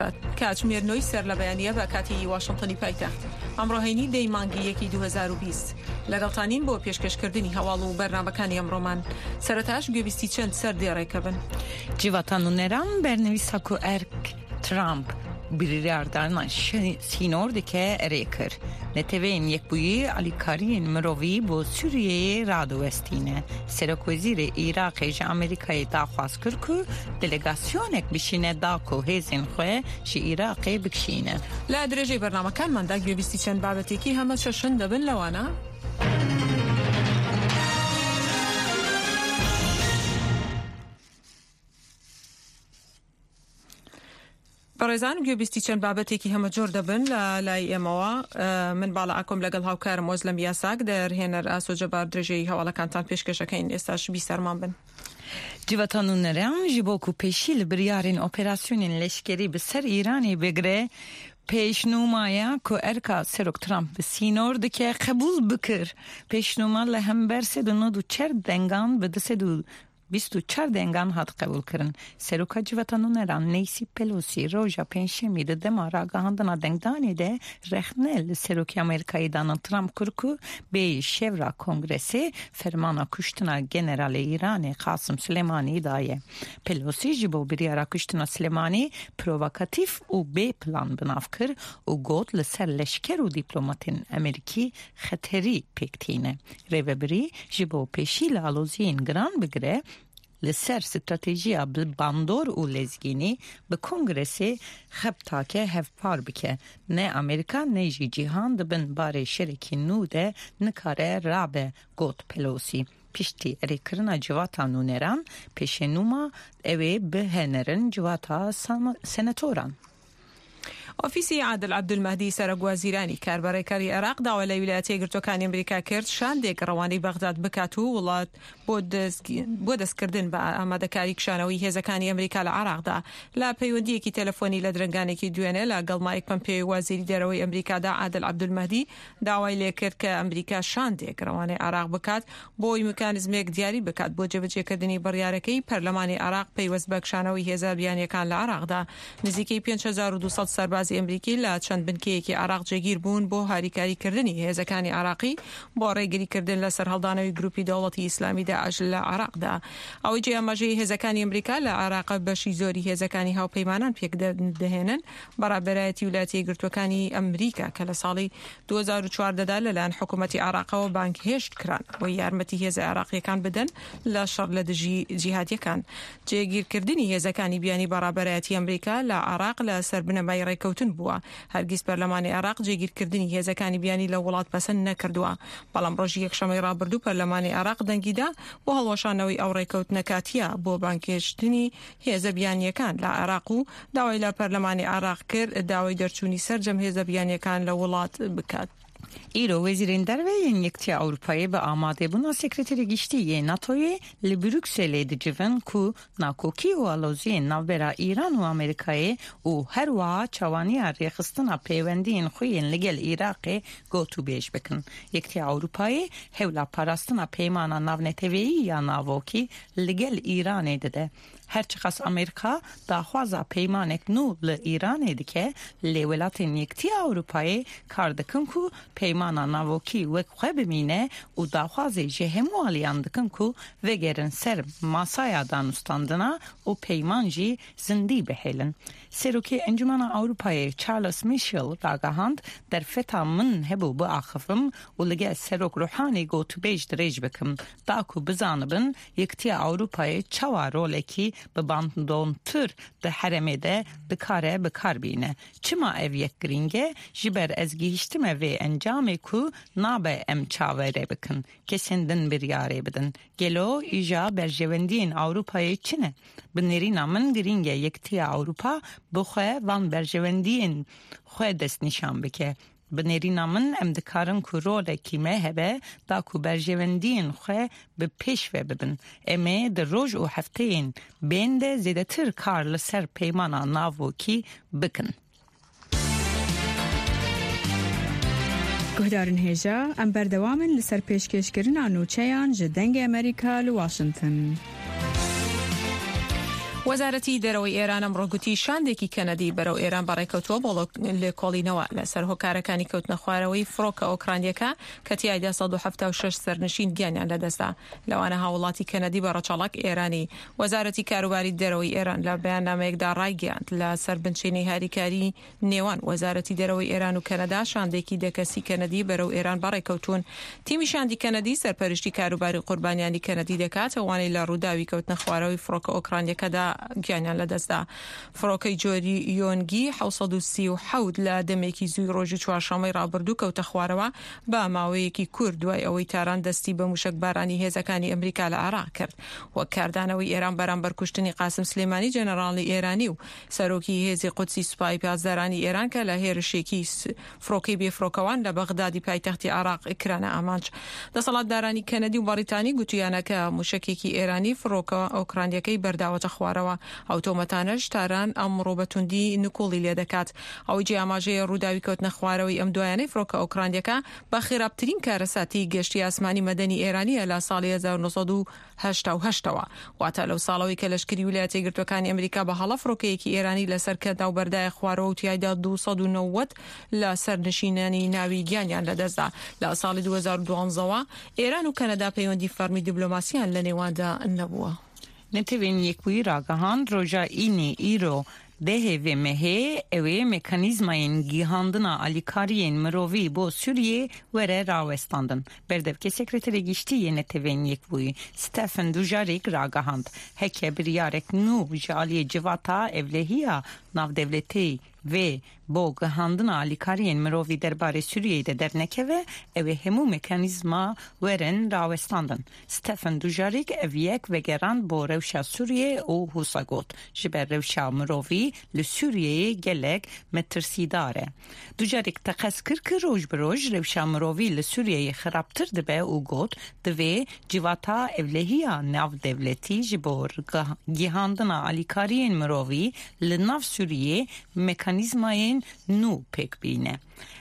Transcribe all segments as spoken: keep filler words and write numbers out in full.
کاتژمێر نۆی سەر لە بەیانیە بە کاتی واشنتنی پایتەخت ئەمڕۆهێنی دەی مانگی یەکی دوو هەزار و بیست لەگەڵتانین بۆ پێشکەشکردنی هەواڵ و بەرنامەکانی ئەمڕۆمان. سەرەتاش گوێبیستی چەند سەر دێڕێکە بن. جیڤاتان و نێران بەرنەویسا کو ئەرک ترامپ biryardana sînordike erê kir. Netewên Yekbûyî alîkariyên mirovî bo Sûriyeyê radwestîne. Serokwezîrê Iraqê ji Amerîkayê daxwaz kir ku delegasyonek bişîne da ku hêzên xwe ji Iraqê bikişîne. Li dirêjê bernamekânmanda gûbîstî çend babetekî heme şeşin dibin lewana. بەڕێزان گوێبیستی چەند بابەتێکی هەمە جۆر دەبن لە لای ئێمەوە. من باڵا ئاکۆم لەگەڵ هاوکارم وەزلەم یاساک دەرهێنەر ئاسۆجە بار درێژەی هەواڵەکانتان پێشکەشەکەین. ئێستاش بیسەرمان بن. Civatان û neran ji bo ku pêşî li biryarên operasyonên leşkerî bi ser Îranê bigire pêşnûmaya ku erka Serok Trump bi sînor dike qebûl bikir. Pêşnûma li hember sed û nod û çer dengan bi di sed û بیست و چهار دنگان هات قبول کردن. سروکا جواتانو نران نیسی پلوسی روژا پنجشنبه ده دما راگهاندنا دنگدانی ده رخنل سروکی امریکایی دانالد ترامپ کرکو به شورا کنگرسی فرمانا کشتنا جنرال ایران قاسم سلیمانی دایه. پلوسی جبو بریارا کشتنا سلیمانی پرووکاتیف و بی پلان بناف کر و گوت لسر لشکر و دیپلوماتین امریکی خطری پکتینه. ریوبری جبو پیشی لالوزین گران بگره لسر استراتیجیا باندور و لزگینی به کنگرسی خبتاکه هفپار بکه. نه امریکا نه جی جیهان دبن باره شرکی نوده نکاره رابه گوت پلوسی. پشتی اری کرنا جواتا نونران پیشنوما اوی به هنرن جواتا سنتوران. ئۆفیسی عادل عەبدولمەهدی سەرۆک وەزیرانی کاربەڕێکەری عێراق داوا لە ویلایەتە یەکگرتووەکانی ئەمریکا کرد شاندێک ڕەوانەی بەغداد بکات و وڵات بۆ دەستکردن بە ئامادەکاری کشانەوەی هێزەکانی ئەمریکا لە عێراقدا. لە پەیوەندیەکی تەلەفۆنی لە درنگانێکی دوێنێ لەگەڵ مایک پۆمپێۆ وەزیری دەرەوەی ئەمریکادا عادل عەبدولمەهدی داوای لێ کرد کە ئەمریکا شاندێک ڕەوانەی عێراق بکات بۆی میکانیزمێک دیاری بکات بۆ جێبەجێکردنی بڕیارەکەی پەرلەمانی عێراق پەیوەست بە کشانەوەی هێزە بیانیەکان لە عێراقدا. نزیکەی پێنج هەزار و دووسەد سەرباز ئەمریکی لە چەند بنکەیەکی عێراق جێگیر بوون بۆ هاریکاریکردنی هێزەکانی عێراقی بۆ ڕێگریکردن لە سەرهەڵدانەوەی گروپی دەوڵەتی ئیسلامی داعش لە عێراقدا. ئەوەی جێئاماژەی هێزەکانی ئەمریکا لە عێراق بەشی زۆری هێزەکانی هاوپەیمانان پێک دەهێنن بەڕابەرایەتی ویلایەتە یەکگرتووەکانی ئەمریکا کە لە ساڵی دوو هەزار و چواردەدا لەلایەن حکوومەتی عێراقەوە بانک هێشت کران بۆ یارمەتی هێزە عێراقیەکان بدەن لە شەڕ لە دژی جیهادیەکان. جێگیرکردنی هێزەکانی بیانی بەڕابەرایەتی ئەمریکا لە عێراق لە سەر بنەمای ڕێکەوتن بووە. هەرگیز پەرلەمانی عێراق جێگیرکردنی هێزەکانی بیانی لە وڵات پەسەند نەکردووە. بەڵام ڕۆژی یەکشەمەی ڕابردوو پەرلەمانی عێراق دەنگیدا بۆ هەڵوەشانەوەی ئەو ڕێکەوتنە کاتیە بۆ بانکێشتنی هێزە بیانیەکان لە عێراق و داوای لە پەرلەمانی عێراق کرد داوای دەرچوونی سەرجەم هێزە بیانیەکان لە وڵات بکات. ایرو وزیرین درویین یکتی اروپایی به آماده بونا سکرتری گشتی ناتوی لبروکسل دیجون کو ناکوکی و آلوزی نوبرا ایران و امریکای و هر وا چوانی ریخستنا پیوندین خوین لگل عراق گوتو بیش بکن. یکتی اروپایی هولا پاراستنا پیمانا نونتوی یا ناوکی لگل ایران دده. هرچقدر امریکا داخوازا پیمانک نو ل ایران دیگه لولاتین یکتی اروپایی کار دکن کو پیمانا ناوکی وک خواه بمینه و داخوازی جهمو آلیان دکن کو وگرن سر ماسایا دانستاندنا و پیمانجی زندی بحیلن. سروکی انجمن اروپایی چارلز میشل راگهاند در فتا من هبو با آخفم و لگه سروک روحانی گو تو بیش دریج بکم داکو بزانبن یکتی اروپایی چوا رولکی به باندون تر ده حرمه ده بکاره بکار بینه. چما او یک گرینگه جبر از گیشتمه و انجامه کو نابه ام چاوره بکن که سندن بریاره بدن. گلو ایجا برجوندین اروپایی چنه؟ بنیرینا من گرینگه یکتی اروپا بخواه وان برجوندین خواه دست نشان بکه. بنیرینا من امدکارن که رول کیمه هبه دا که برجوندین خواه به پیشوه ببن. امه در روز و هفته این بینده زیده تر کار لسر پیمانا ناوو کی بکن. گهدارن هیجا ام بردوامن لسر پیشکشکرین آنوچهان جدنگ امریکا لواشنطن. وەزارەتی دەرەوەی ئێران ئەمڕۆ گوتی شاندێکی کەنەدی بەرەو ئێران بەڕێکەوتووە بۆ لە کۆڵینەوە لەسەر هۆکارەکانی کەوتنە خوارەوەی فڕۆکە ئۆکرانیەکە کە تیایدا سەد و هەفتە و شەش سەرنشین گیانیان لەدەستا لەوانە هاوڵاتی کەنەدی بە ڕەچەڵەک ئێرانی. وەزارەتی کاروباری دەرەوەی ئێران لە بەیاننامەیەکدا ڕایگەیاند لە سەر بنچینەی هاریکاری نێوان وەزارەتی دەرەوەی ئێران و کەنەدا شاندێکی دەکەسی کەنەدی بەرەو ئێران بەڕێکەوتوون. تیمی شاندی کەنەدی سەرپەرشتی کاروباری قوربانیانی کەنەدی دەکات ئەوانەی لە ڕووداوی کەوتنە خوارەوەی فڕۆکە ئۆکرانیەکەدا گیانیان لەدەستدا. فڕۆکەی جۆری یۆنگی حەوت و سی و حەوت لە دەمێکی زووی ڕۆژی چوارشەممەی ڕابردوو کەوتە خوارەوە بە ماوەیەکی کورد دوای ئەوەی تاران دەستی بە موشکبارانی هێزەکانی ئەمریکا لە عێراق کرد. وەک کاردانەوەی ئێران بەرامبەر کوشتنی قاسم سلێمانی جەنەڕاڵی ئێرانی و سەرۆکی هێزی قودسی سوپای پاسدارانی ئێران کە لە هێرشێکی فڕۆکەی بێفرۆکەوان لە بەغدادی پایتەختی عێراق ئکرانە ئامانج. دەسەڵاتدارانی کەنەدی و بەریتانی گوتویانەکە موشکێکی ئێرانی فڕۆکە ئۆکرانیەکەی بەرداوەتە خوارەوە. ئەو تۆمەتانەش تاران ئەمڕۆ بەتوندی نکۆڵی لێ دەکات. ئەوەی جێ ئاماژەیە ڕووداوی کەوتنە خوارەوەی ئەم دوایانەی فڕۆکە ئۆکرانیەکە بە خێرابترین کارەساتی گەشتی ئاسمانی مەدەنی ئێرانیە لە ساڵی هەزار و نۆسەد و هەشتا و هەشتەوە. واتە لەو ساڵەوەی کە لەشکری ویلایەتە یەکگرتووەکانی ئەمریکا بە هەڵە فڕۆکەیەکی ئێرانی لەسەر کەدا و بەردایە خوارەوە و تیایدا دووسەد و نەوەت لە سەرنشینانی ناوی گیانیان لەدەستدا. لە ساڵی دوو هەزار و دوانزەوە ئێران و کەنەدا پەیوەندی فەرمی دیبلۆماسییان لە نێواندا نەبووە. نتوین یەکوی ڕاگەهاند ڕۆژا ئینێ ئیرۆ دهه و مهه اوه مکانیزماین گیهاندنا الیکارین مروی بو سوریه وره راوستاندن. بردف که سکرتری گشتی نتوین یک بوی ستفن دوجاریک راگهاند. هکه بریارک نو جالی جواتا اولهیا ناو دولتی و با گهاندنا الیکارین مروی درباره سوریه ده در نکوه اوه همو مکانیزما ورن راوستاندن. ستفن دوجاریک اویک و گران با روشا سوریه او حوسا جبر روشا مروی لسوریه گلک مترسیداره. دوجاریک تقص کر که روش بروش روشا مروی لسوریه خرابتر دبه او گوت دوه جواتا اولهیا ناو دولتی جبور گهاندنا الیکارین مروی لناو سوریه مکانیزماین نو پک بینه.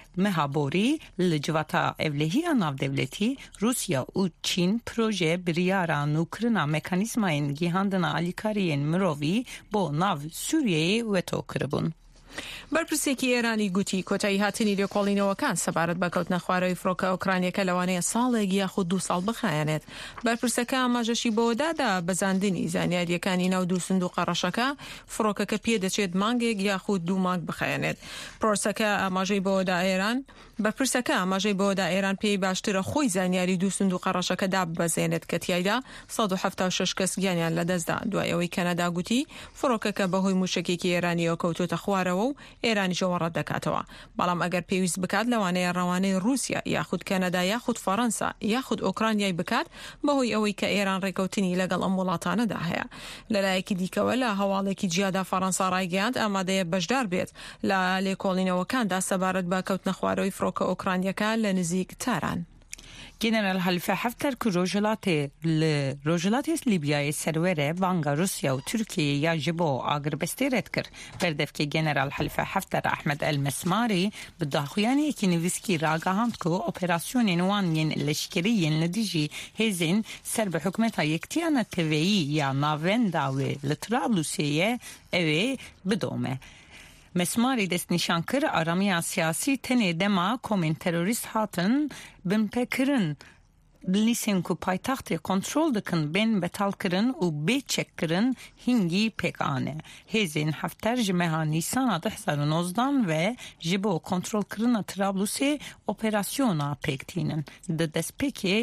مهابوری لجواتا اولهی ناو دولتی روسیا و چین پروژه بریارا نوکرنا مکانیزماین گیهاندنا الیکارین مروی با ناو سوریه و تو کربون. بەرپرسێکی ئێرانی گوتی کۆتایی هاتنی لێکۆڵینەوەکان سەبارەت بە کەوتنە خوارەوەی فڕۆکە ئۆکرانیەکە لەوانەیە ساڵێک یاخود دوو ساڵ بخایەنێت. بەرپرسەکە ئاماژەشی بۆدادا بەزاندنی زانیاریەکانی ناو دوو سندوقە ڕەشەکە فڕۆکەکە پێ دەچێت مانگێک یاخود دوو مانگ بخایەنێت. پرۆسەکە ئاماژەی بۆدا ئێران بەرپرسەکە ئاماژەی بۆدا ئێران پێی باشترە خۆی زانیاری دوو سندوقە ڕەشەکە داببەزێنێت کە تیایدا سەد و هەفتە و شەش کەس گیانیان لەدەستدا. دوای ئەوەی کەنەدا گوتی فڕۆکەکە بەهۆی موشکێکی ئێرانیەوە کەوتۆتە خوارەوە و ئێرانی ژەوەڕەت دەکاتەوە. بەڵام ئەگەر پێویست بکات لەوانەیە ڕەوانەی رووسیا یاخود کەنەدا یاخود فەڕەنسا یاخود ئۆکرانیای بکات بەهۆی ئەوەی کە ئێران ڕێکەوتنی لەگەڵ ئەم وڵاتانەدا هەیە. لەلایەکی دیکەوە لە هەواڵێکی جیادا فەڕەنسا ڕایگەیاند ئامادەیە بەشدار بێت لە لێکۆڵینەوەکاندا سەبارەت بە کەوتنە خوارەوەی فڕۆکە ئۆکرانیەکە لە نزیک تاران. جنرال خلیفه حفتر که روجلات ل روجلات لیبیای سروره وانگا روسیا و ترکیه یا جبو آگربستی رد کرد. بردف که جنرال خلیفه حفتر احمد المسماری بداخویانی که نویسکی راگاهاند که اپراسیون نوان ین لشکری ین لدیجی هزین سر به حکمت یکتیان تویی یا ناوین داوی لطرابلوسیه اوی بدومه. مسماری دست نشان کر آرامی سیاسی تنه دما کومین تروریست هاتن بن پکرن بلیسین کو پایتخت کنترل دکن بین بتال کرن و بی چک کرن هنگی پک آنه. هزین هفتر جمعه نیسان ده هزار و نوزده و جبو کنترل کرن ترابلوسی اپراسیونا پک تینن. ده دست پکی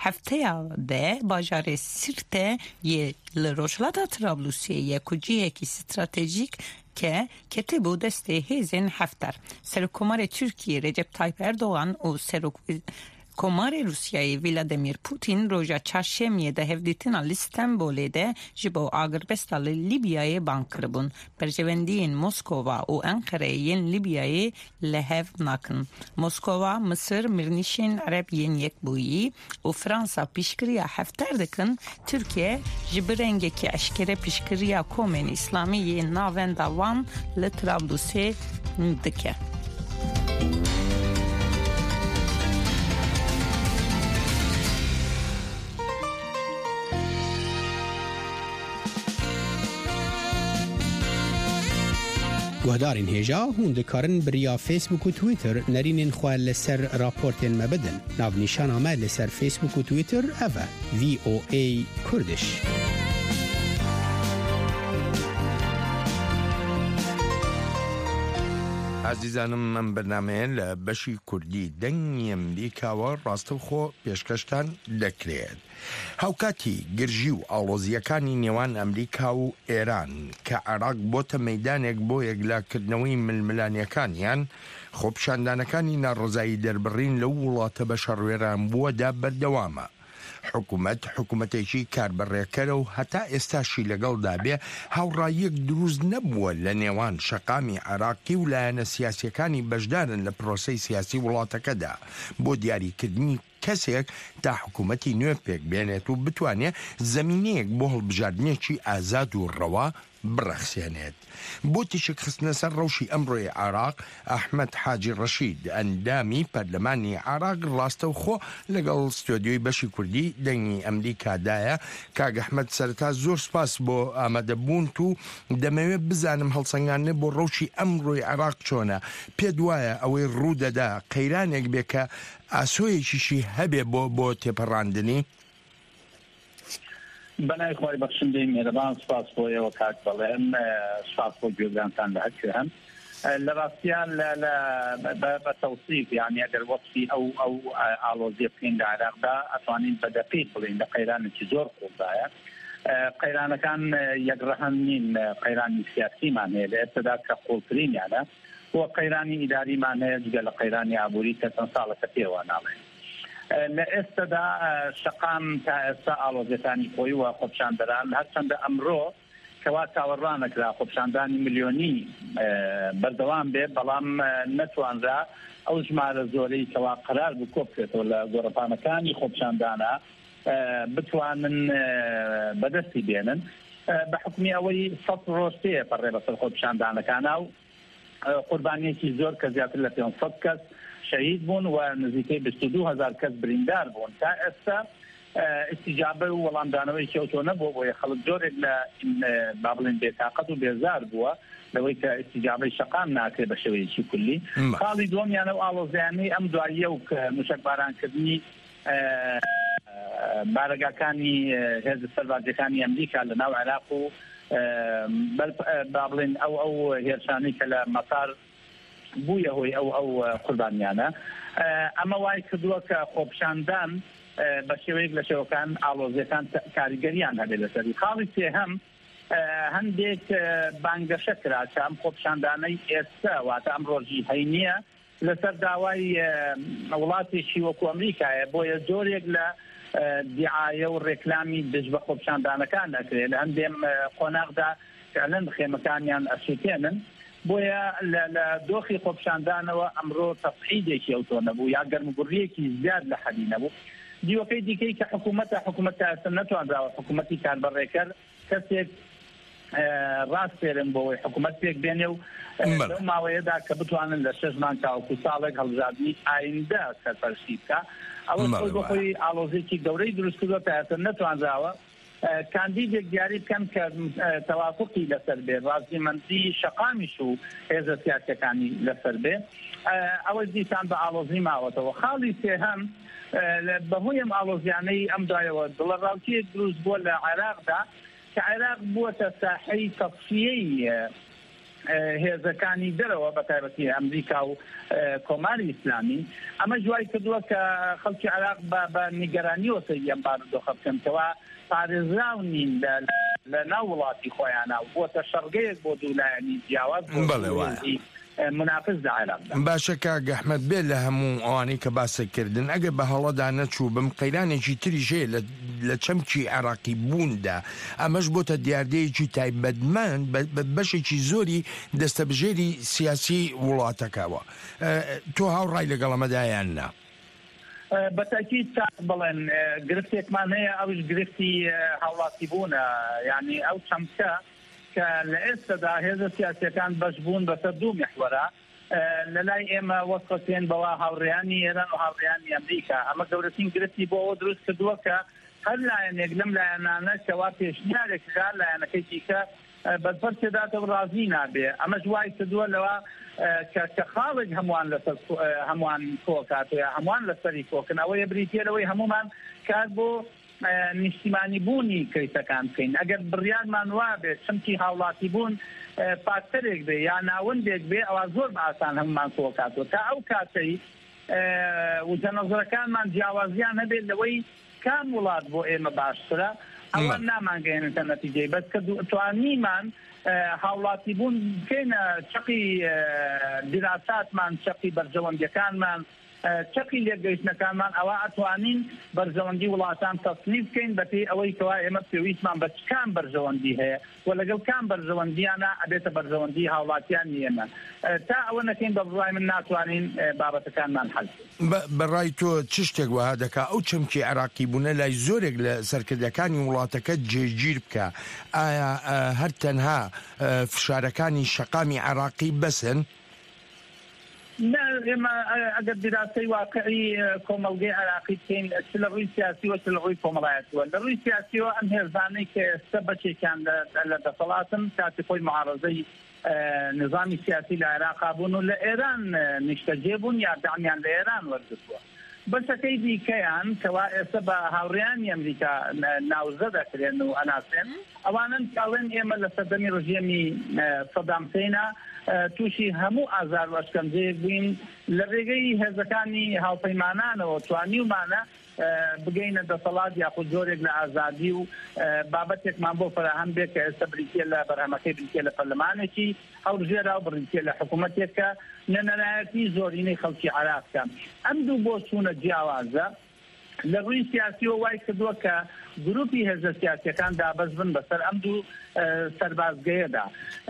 هفته ده باجار سرته یه لروشلاتا ترابلوسی یه کجیه کی استراتژیک که کتبو دسته هزین هفتر. سرکومار ترکیه رجب تایپ اردوغان و سرکومار روسیای ولادیمیر پوتین روژا چهارشنبه ده هفدیتنا لیستانبول ده جبو آگربستا لیبیای بانکر بون. برجوندین مسکووا و انقره ین لیبیای لحو نکن. مسکووا مصر مرنیشین عرب ین یک بویی و فرانسا پیشکریا هفتر دکن. ترکیه جبرنگه که اشکره پیشکریا کومن اسلامی ین ناوند وان لطرابلوسه دکه. گهدارین هجا هون دکارن بریا فیسبوک و تویتر نرینین خواه لسر راپورتین مبدن ناو نیشان آمه لسر فیسبوک و تویتر اوه وی او ای کردش. عزیزانم من برنامه لبشی کردی دنگی امریکا و راستوخو پیشکشتن دکرید. هاوکاتی گرژی و ئاڵۆزیەکانی نێوان ئەمریکا و ئێران کە عێراق بۆتە مەیدانێک بۆ یەکلاکردنەوەی ململانیەکانیان خۆپیشاندانەکانی ناڕزایی دەربڕین لەو وڵاتە بەشەڕوێران بووەدا بەردەوامە. حکوومەت حکوومەتێکی کاربڕێکەرە و هەتا ئێستاشی لەگەڵدا بێ هاوڕاییەک دروست نەبووە لە نێوان شەقامی عێراقی و لایەنە سیاسیەکانی بەشدارن لە پرۆسەی سیاسی وڵاتەکەدا بۆ دیاریکردنی کەسێک تا حکوومەتی نوێ پێک بێنێت و بتوانێت زەمینەیەک بۆ هەڵبژاردنێکی ئازاد و ڕەوا بڕەخسێنێت. بۆ تیشک خستنە سەر ڕەوشی ئەمڕۆی عێراق ئەحمەد حاجی ڕەشید ئەندامی پەرلەمانی عێراق ڕاستەوخۆ لەگەڵ ستۆدیۆی بەشی کوردی دەنگی ئەمریکادایە. کاک ئەحمەد سەرەتا زۆر سپاس بۆ ئامادەبوونت و دەمەوێت بزانم هەڵسەنگاندنە بۆ ڕەوشی ئەمڕۆی عێراق چۆنە، پێت وایە ئەوەی ڕوودەدا قەیرانێک بێ کە ئاسۆیەکیشی هەبێ بۆ بۆ تێپەڕاندنی؟ بەنای خۆی بەخشندەی مێرەبان سپاس بۆ ئێوە کاک بەڵێن، سپاس بۆ گوێگرانتان لە هەرکوێ هەن. لە ڕاستیان بە تەوسیف یعنی ئەگەر وەسفی ئەو ئەو ئاڵۆزیە بکەین لە عێراقدا ئەتوانین بە دەقیق بڵین لە قەیرانێکی زۆر قوڵدایە. قەیرانەکان یەکڕەهەن نین، قەیرانی سیاسیمان هەیە لە ئێستادا کە قوڵترینیانە، بۆ قەیرانی ئیداریمان هەیە جگە لە قەیرانی ئابووری کە چەند ساڵەکە پێوە ناڵێن. لە ئێستادا شەقام تا ئێستا ئاڵۆزیەکانی خۆی و خۆپیشاندەران هەرچەندە ئەمڕۆ کەوا چاوەڕوانەکرا خۆپیشاندانی ملیۆنی بەردەوام بێ، بەڵام نەتوانرا ئەو ژمارە زۆرەی کەوا قەرار بوو کۆ بکرێتەوە لە گۆڕەپانەکانی خۆپیشاندانە بتوانن بەدەستی بێنن بە حکمی ئەوەی سەد ڕۆژ پێ پەڕێ بەسەر خۆپیشاندانەکانە و قوربانیەکی زۆر کە زیاتر لە پێنج سەد کەس شهید بوون و نزیکەی بیست و دوو هەزار کەس بریندار بوون. تا ئێستا استیجابە و وەڵامدانەوەی کەوتۆ نەبووە بۆیە خەڵک جۆرێک لە با بڵێن بێتاقەت و بێزار بووە لەوەی کە استیجابەی شەقام ناکرێت بە شێوەیەکی کولی. خاڵی دۆمیانە و ئاڵۆزیانەی ئەم دواییە و موشک بارانکردنی بارەگاکانی هێز سەربازیەکانی ئەمریکا لە ناو عێراق و با بڵێن ئەو ئەو هێرشانەی کە لە مەسار بوویە هۆی ئەو ئەو قوربانیانە، ئەمە وای کردووە کە خۆپیشاندان بە شێوەیەک لە شێوەکان ئاڵۆزیەکان کاریگەریان هەبێت لەسەری. خاڵی سێهەم هەندێک بانگەشە کرا کە ئەم خۆپیشاندانەی ئێستا واتە ئەم ڕۆژی هەینیە لەسەر داوای وڵاتێکی وەکو ئەمریکایە، بۆیە زۆرێک لە دیعایە و ڕێکلامی دژ بە خۆپیشاندانەکان دەکرێت لە هەندێم قۆناغدا فعلەن خێمەکانیان ئەسووتێنن. بۆیە لە دۆخی خۆپیشاندانەوە ئەمڕۆ تەفعیدێکی ئەوتۆ نەبوو یا گەرمگوڕیەکی زیاد لە حەدی نەبوو. دیوەکەی دیکەی کە حکوومەتە حکوومەت ئێستا نەتوانراوە حکوومەتی کاربەڕێکەر کەسێک ڕاستێرن بۆەوەی حکوومەت پێک بێنێ و لەو ماوەیەدا کە بتوانن لە شەش مان تاوەکو ساڵێک هەڵبژاردننی ئایندە سەرپەرشتی بکە. ئەوە خۆی بە خۆی ئاڵۆزێکی گەورەی دروست کردووە تا ئێستا نەتوانراوە کاندیدێک دیاری بکەن کە تەوافقی لەسەر بێ، ڕازیمەندی شەقامیش و هێزە سیاسیەکانی لەسەر بێ. ئەوە دیسان بە ئاڵۆزی ماوەتەوە. خاڵی سێهەم بەهۆی ئەم ئاڵۆزیانەی ئەم دوایەوە دڵەڕاوتیەک دروست بووە لە عێراقدا کە عێراق بووەتە ساحەی تەقسیەی هێزەکانی دەرەوە بە تایبەتی ئەمریکا و کۆماری ئیسلامی. ئەمە جوای کردووە کە خەڵکی عێراق بە نیگەرانیەوە سەری ئەم بارودۆخە بکەنەوە پارێزراو نین لە ناو وڵاتی خۆیانە و بۆتە شەڕگەیەک بۆ دوولایەنی جیاواز منافس لە عێراقدا. باشە کاک ئەحمەد بێ لە هەموو ئەوانەی کە باسەکردن ئەگەر بە هەڵەدا نەچوو بم قەیرانێکی تریش هەیە لە چەمکی عێراقی بووندا، ئەمەش بۆتە دیاردەیەکی تایبەتمەند بەشێکی زۆری دەستەبژێری سیاسی وڵاتەکەوە. تۆ هاوڕای لەگەڵ ئەمەدایان نا؟ بەتاکید بڵێن گرفتێکمان هەیە، ئەوش گرفتی هاوڵاتی بوونە، یعنی ئەو چەمکە کە لە ئێستادا هێزە سیاسیەکان بەش بوون بەسەر دوو میحوەرە. لە لای ئێمە وەسفەتێن بەوە هاوڕێیانی ئێران و هاوڕێیانی ئەمریکا. ئەمە گەورەترین گرفتی بۆ ئەوە دروست کردووە کە هەر لایەنێک لەم لایەنانە کەوا پێشنیارێکرا لایەنەکەی دیکە بەدپەرچێداتەوە ڕازی نابێ ئەمە جوای کردووە لەوە کە خاڵێک هەمووان لەسەر هەمووان کۆکاتوە هەمووان لەسەری کۆکردنەوەی بریتێرەوەی هەمومان کار بۆ نیشتیمانی بوونی کەیسەکان بکەین ئەگەر بڕیارمان وابێت چمکی هاوڵاتی بوون پاکتەرێک بێ یا ناوەندێک بێ ئەوە زۆر بەئاسان هەمومان کۆکاتوە تا ئەو کاتەی وجەنەزەرەکانمان جیاوازیان هەبێت لەوەی کام وڵات بۆ ئێمە باشترە ئەوە نامانگەێنێتە نەتیجەی بەس کە توانیمان هاوڵاتی بوون بکەینە چقی دراساتمان چقی بەرژەوەندیەکانمان چقی لێگەیشتنەکانمان ئەوە ئەتوانین بەرژەوەندی وڵاتان تەصنیف بکەین بەپێی ئەوەی کەوا ئێمە پێویستمان بە چکان بەرژەوەندی هەیە و لەگەڵ کام بەرژەوەندیانە ئەبێتە بەرژەوەندی هاوڵاتیانی ئێمە تا ئەوە نەکەین بە بڕای من ناتوانین بابەتەکانمان حەل بەڕای تۆ چ شتێک وەها دەکا ئەو چەمکی عێراقی بوونە لای زۆرێک لە سەرکردەکانی وڵاتەکە جێگیر بکە ئایا هەر تەنها فشارەکانی شەقامی عێراقی بەسن؟ ئێمە ئەگەر دیراسی واقعی کۆمەڵگەی عێراقی بکەین چ لە ڕووی سیاسیوە چ لە ڕووی کۆمەڵایەتیوە لە ڕووی سیاسیەوە ئەم هێزانەی کە ئێستا بەچێکیان لە دەسەڵاتن کاتی خۆی معارەزەی نظامی سیاسی لە عێراقا بوون و لە ئێران نیشتەجێ بوون یا دامیان لە ئێران وەرگرتووە بەشەکەی دیکەیان کەوا ئێستا بە هاوڕێیانی ئەمریکا ناوزە دەکرێن و ئەناسێن ئەوانن کاڵێن ئێمە لە سەردەمی ڕژێمی سەدام حوسێنە تووشی هەموو ئازار و ئەشکەنجەیەک بووین لە ڕێگەی هێزەکانی هاوپەیمانانەوە توانیومانە بگەینە دەسەڵات یاخود جۆرێک لە ئازادی و بابەتێکمان بۆ فراهەم بێت کە ئێستا بریتیە لە بەرهەمەکەی بریتیە لە پەرلەمانێکی هەڵبژێرا و بریتیە لە حکوومەتێکە نەنەرایەتی زۆرینەی خەڵکی عێراقکە ئەم دوو بۆ چوونە جیاوازە لە ڕووی سیاسیەوە وای کردووە کە گروپی هێزە سیاسیەکان دابەز بن بەسەر ئەم دوو سەربازگەیەدا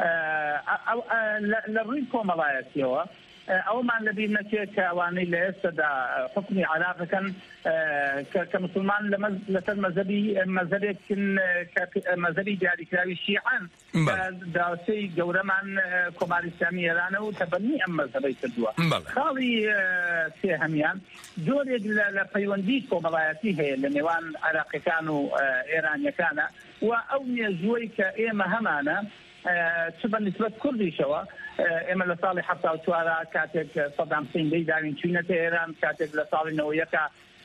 لە ڕووی کۆمەڵایەتیەوە ئەومان لەبیر نەچێت کە ئەوانەی لە ئێستادا حکمی عێراقەکەن کە مسلمان لەسەر مەزهبی مەزهبێکن مەزهبی دیاریکراوی شیعەن داوسەی گەورەمان کۆماری ئیسلامی ئێرانە و تەبەنی ئەم مەزهبەی کردووە خاڵی سێهەمیان جۆرێک لە پەیوەندی کۆمەڵایەتی هەیە لە نێوان عێراقیەکان و ئێرانیەکانە و ئەو مێژووەی کە ئێمە هەمانە چ بە نسبەت کوردیشەوە ئێمە لە ساڵی حەفتا و چوارە کاتێک سەدام حوسێن دەی داوین چوینەتە ئێران کاتێک لە ساڵی نەوە یەکە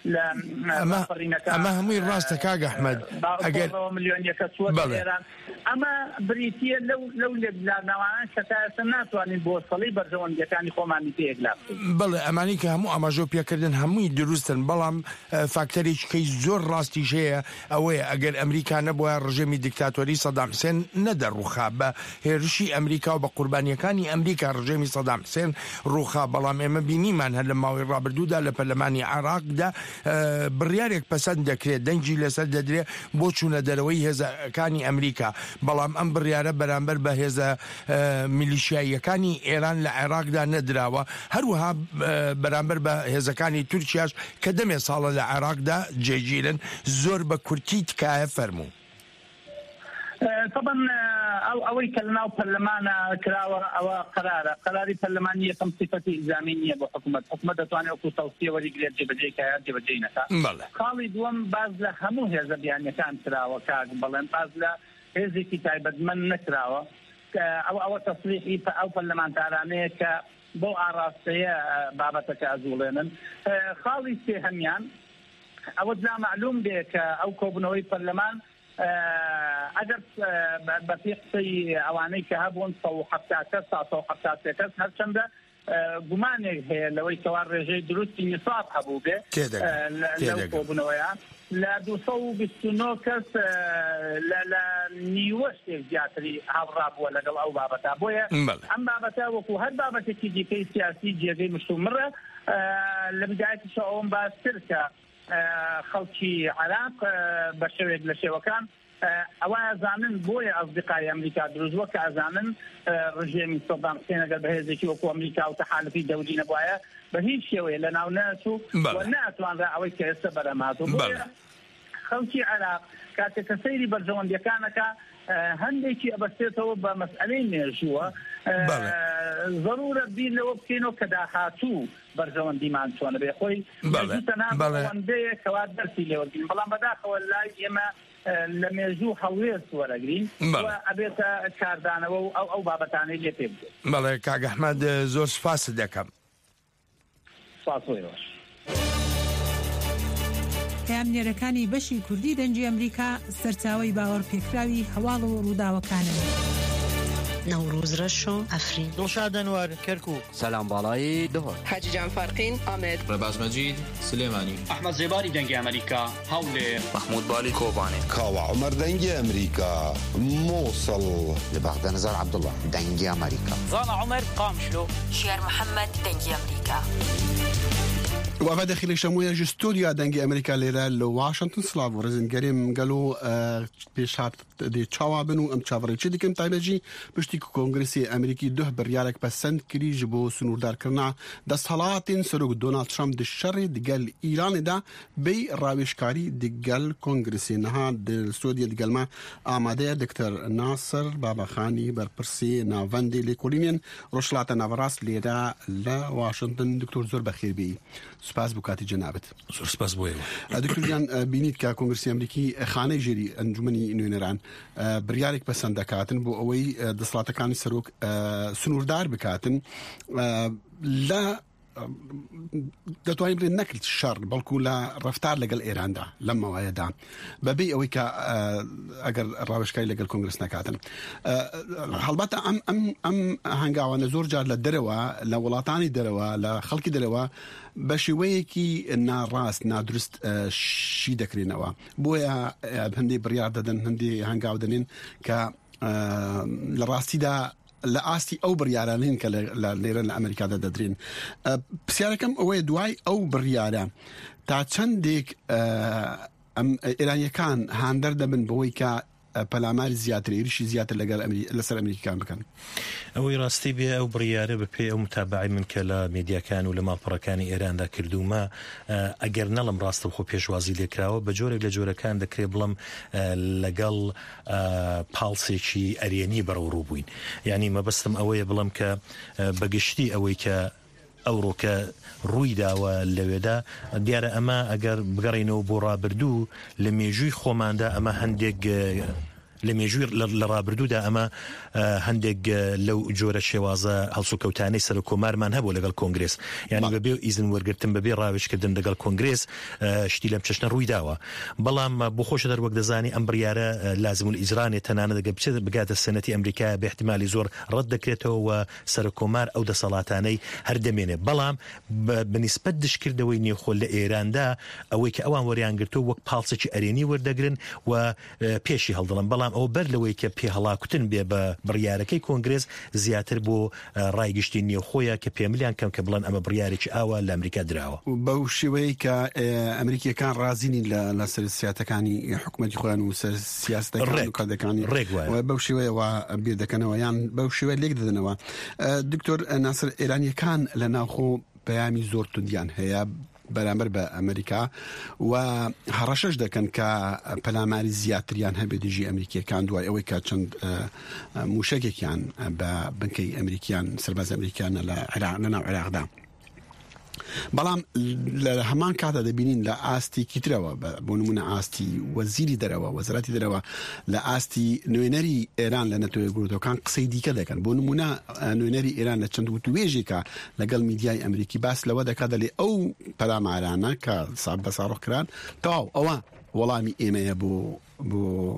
ئەمە هەمووی ڕاستە کاگە ئەحمەد ئەگەر ملیۆن یەکە چوە ئێران ئەمە بریتیە لەو لێبلانەوانە کەتایسە ناتوانین بۆ سەڵی بەرژەوەندیەکانی خۆمانی پێگلا بەڵێ ئەمانی کە هەموو ئاماژە پێکردن هەمووی دروستن بەڵام فاکتەرێککەی زۆر ڕاستیش هەیە ئەوەیە ئەگەر ئەمریکا نەبووە ڕژێمی دیکتاتۆری سەدام حوسێن نەدەڕووخا بە هێرشی ئەمریکا و بە قوربانیەکانی ئەمریکا ڕژێمی سەدام حوسێن ڕووخا بەڵام ئێمە بینیمان هەر لە ماوەی ڕابردوودا لە پەرلەمانی عێراقدا بڕیارێک پەسەند دەکرێت دەنگی لەسەر دەدرێ بۆ چوونە دەرەوەی هێزەکانی ئەمریکا بەڵام ئەم بڕیارە بەرامبەر بە هێزە میلیشیاییەکانی ئێران لە عێراقدا نەدراوە هەروەها بەرامبەر بە هێزەکانی تورکیاش کە دەمێ ساڵە لە عێراقدا جێگیرن زۆر بە کورتی تکایە فەرموو طبعا ئەوەی کە لەناو پەرلەمانە کراوە ئەوە قرارە قراری پەرلەمانی یەکەم صفەتی ئیلزامی نییە بۆ حکوومەت حکوومەت دەتوانێت وەکو تەوسیە وەریگرێت جێبەجێ کە جێبەجێ نەکات خاڵی دووەم باز لە هەموو هێزە بیانیەکان کراوە کاک بەڵێن باز لە هێزێکی تایبەتمەند نەکراوە ئەو ئەوە تەسریحی ئەو پەرلەمانتارانەیە کە بۆ ئاراستەیە بابەتەکە ئەزوڵێنن خاڵی سێهەمیان ئەوە جا معلوم بێ کە ئەو کۆبنەوەی پەرلەمان ئەگەر بە پێی قسەی ئەوانەی کە هەبوون سە و حەفتا کەس تا سە و حەفتا سێ کەس هەرچەندە گومانێک هەیە لەوەی کەوا ڕێژەی دروستی نیساب هەبوو بێ لەو کۆبنەوەیە لە دووسە و بیست و نۆ کەس لە نیوە شتێک زیاتری هەڵڕابووە لەگەڵ ئەو بابەتە بۆیە ئەم بابەتە وەکو هەر بابەتێکی دیکەی سیاسی جێگەی مشتومڕە لە بدایەتیشە ئەوم باشتر کە خەڵکی عێراق بە شێوێک لە شێوەکان ئەوە ئەزانن بۆیە ئەزدقای ئەمریکا دروستوە کە ئەزانن ڕژێمی سەدام حوسێن ئەگەر بە هێزێکی وەکو ئەمریکا و تەحالفی دەوری نەبوایە بە هیچ شێوەیە لە ناو نەچوو و ناتوانرا ئەوەی کە ئێستا بەرەماتوو بۆیە خەڵکی عێراق کاتێک کە سەیری بەرژەوەندیەکانەکە هەندێکی ئەبەستێتەوە بە مەسئلەی مێژووە ضرورە بیر لەوە بکەینەوە کە داهاتوو بەرژەوەندیمان چۆنە بێ خۆی تەنها بەوەندەیە کەوا دەرسی لێوەرگین بەڵام بەداخەوە لای ئێمە لە مێژوو هەڵوێست وەرەگرین و ئەبێتە کاردانەوە و ئەو ئەو بابەتانەی لێ پێ بکرێت. بەڵێ کاک ئەحمەد زۆر سوپاست دەکەم. سپاسۆیەوە. پامنێرەکانی بەشی کوردی دەنگی ئەمریکا سەرچاوەی باوەڕ پێکراوی هەواڵ و ڕووداوەکانن. نوروز رشو افرین دڵشاد ئەنوار کەرکووک سەلام باڵایی دهۆر حاجی جان فارقین ئامێد ڕێباز مەجید سلێمانی ئەحمەد زێباری دەنگی ئەمریکا هەولێر محمود بالی کۆبانێ کاوە عومەر دەنگی ئەمریکا مووسڵ لە بەغداد نەزار عەبدوڵڵا دەنگی ئەمریکا زانا عومەر قامشلو شێر محەممەد دەنگی ئەمریکا. وافد داخلي شموية جستوديا دنجي أمريكا ليلة لو واشنطن سلاف ورزن قريم قالوا بيشات دي تشاوابنو أم تشافرين شدي كم تايبجي بشتي كونغرسي أمريكي ده بريالك بسند كري جبو سنور دار كرنا دا صلاتين سروق دونالد ترامب دي الشر دي قال إيران دا بي راويشكاري دي قال كونغرسي نها دي السعودية دي قال ما آماده دكتور ناصر بابا خاني بربرسي نافندي لكولينين رشلات نافراس ليلة لا واشنطن دكتور زور بخير بي. سپاس بکاتی جنابت. سپاس بوی. دکتر جان بینید که کنگرسی امریکی خانه جری انجمنی نوێنەران بریارێک پەسەند دەکاتن بۆ ئەوەی دەسەڵاتەکانی سەرۆک سنووردار بکاتن لە دەتوانین بڵێن نەکرد شەڕ بەڵکو لە ڕەفتار لەگەڵ ئێراندا لەم مەوایەدا بەبێ ئەوەی کە ئەگەر ڕاوێژکاری لەگەڵ کۆنگرس نەکاتن. هەڵبەتە ئەم ئەم ئەم هەنگاوانە زۆر جار لە دەرەوە لە وڵاتانی دەرەوە لە خەڵکی دەرەوە بە شێوەیەکی ناڕاست نادروست شی دەکرێنەوە بۆیە هەندێک بڕیار دەدەن هەندێک هەنگاو دەنێن کە لە ڕاستیدا لە ئاستی ئەو بڕیارانین کە لە لێرە لە ئەمریکادا دەدرێن. پرسیارەکەم ئەوەیە دوای ئەو بڕیارە تا چەندێک ئێرانیەکان هاندەر دەبن بەوەی کە پەلاماری زیاتر ئێریشی زیاتر لەسەر ئەمریکان بکەن. ئەوەی ڕاستی بێ ئەو بڕیارە بەپێ ئەو متابعی من کە لە میدیاکان و لە ماڵپەڕەکانی ئێراندا کردومە ئەگەر نەڵم ڕاستە خۆ پێشوازی لێکراوە بە جۆرێک لە جۆرەکان دەکرێت بڵم لەگەڵ پاڵسێکی ئەرێنی بەڕەو ڕوو بووین. یعنی مەبەستم ئەوەیە بڵم کە بەگشتی ئەوەی کە ئەوڕۆکە ڕووی داوە لەوێدا دیارە ئەمە ئەگەر بگەڕینەوە بۆ ڕابردوو لە مێژووی خۆماندا ئەمە هەندێک لە مێژووی لە ڕابردوودا ئەمە هەندێک لەو جۆرە شێوازە هەڵسوکەوتانەی سەر کۆمارمان هەبوو لەگەڵ کۆنگرس یعنی بەبێ ئیزن وەرگرتن بەبێ ڕاوێژکردن لەگەڵ کۆنگرس شتی لەم چەشنە ڕووی داوە. بەڵام بۆ خۆشە دەر وەک دەزانی ئەم بڕیارە لازم الئیجرانێ تەنانەت دەگە بچێت بگاتە سەنەتی ئەمریکا بە احتیمالی زۆر ڕەت دەکرێتەوە و سەر کۆمار ئەو دەسەڵاتانەی هەردەمێنێ. بەڵام بەنسبەت دشکردەوەی نێوخۆ لە ئێراندا ئەوەی کە ئەوان وەریان گرتووە وەک پاڵسێکی ئەرێنی وەردەگرن و پێشی هەڵدڵن. بەڵام ئەو بەر لەوەی کە پێ هەڵاکوتن بێ بە بڕیارەکەی کۆنگرس زیاتر بۆ ڕایگشتی نێوخۆیە کە پێملیان کەم کە بڵێن ئەمە بڕیارێکی ئاوە لە ئەمریکا دراوە. بەو شێوەیە کە ئەمریکیەکان ڕازینی لە سەر سیاسەتەکانی حکوومەتی خۆیان و سەر سیاستەکانی و کاردەکانی بەو شێوەیەوە بیر دەکەنەوە یان بەو شێوەیە لێک دەدەنەوە. دکتۆر ناسر ئێرانیەکان لە ناوخۆ پەیامی زۆر توندیان هەیە بەرامبەر بە ئەمریکا و هەڕەشەش دەکەن کە پەلاماری زیاتریان هەبێ دژی ئەمریکیەکان دوای ئەوەی کە چەند موشەکێکیان بە بنکەی ئەمریکیان سەرباز ئەمریکیانە لە عێراق لە ناو عێراقدا. بەڵام لە هەمان کاتە دەبینین لە ئاستی کیترەوە بۆ نمونە ئاستی وەزیری دەرەوە وەزارەتی دەرەوە لە ئاستی نوێنەری ئێران لە نەتەوەی گروتەکان قسەی دیکە دەکەن. بۆ نمونە نوێنەری ئێران لە چەند وتوێژێکە لەگەڵ میدیای ئەمریکی باس لەوە دەکات دەڵێ ئەو پەلامارانە کە ساب بەساڕۆکران تەواو ئەوە وەڵامی ئێمەیە بۆ بۆ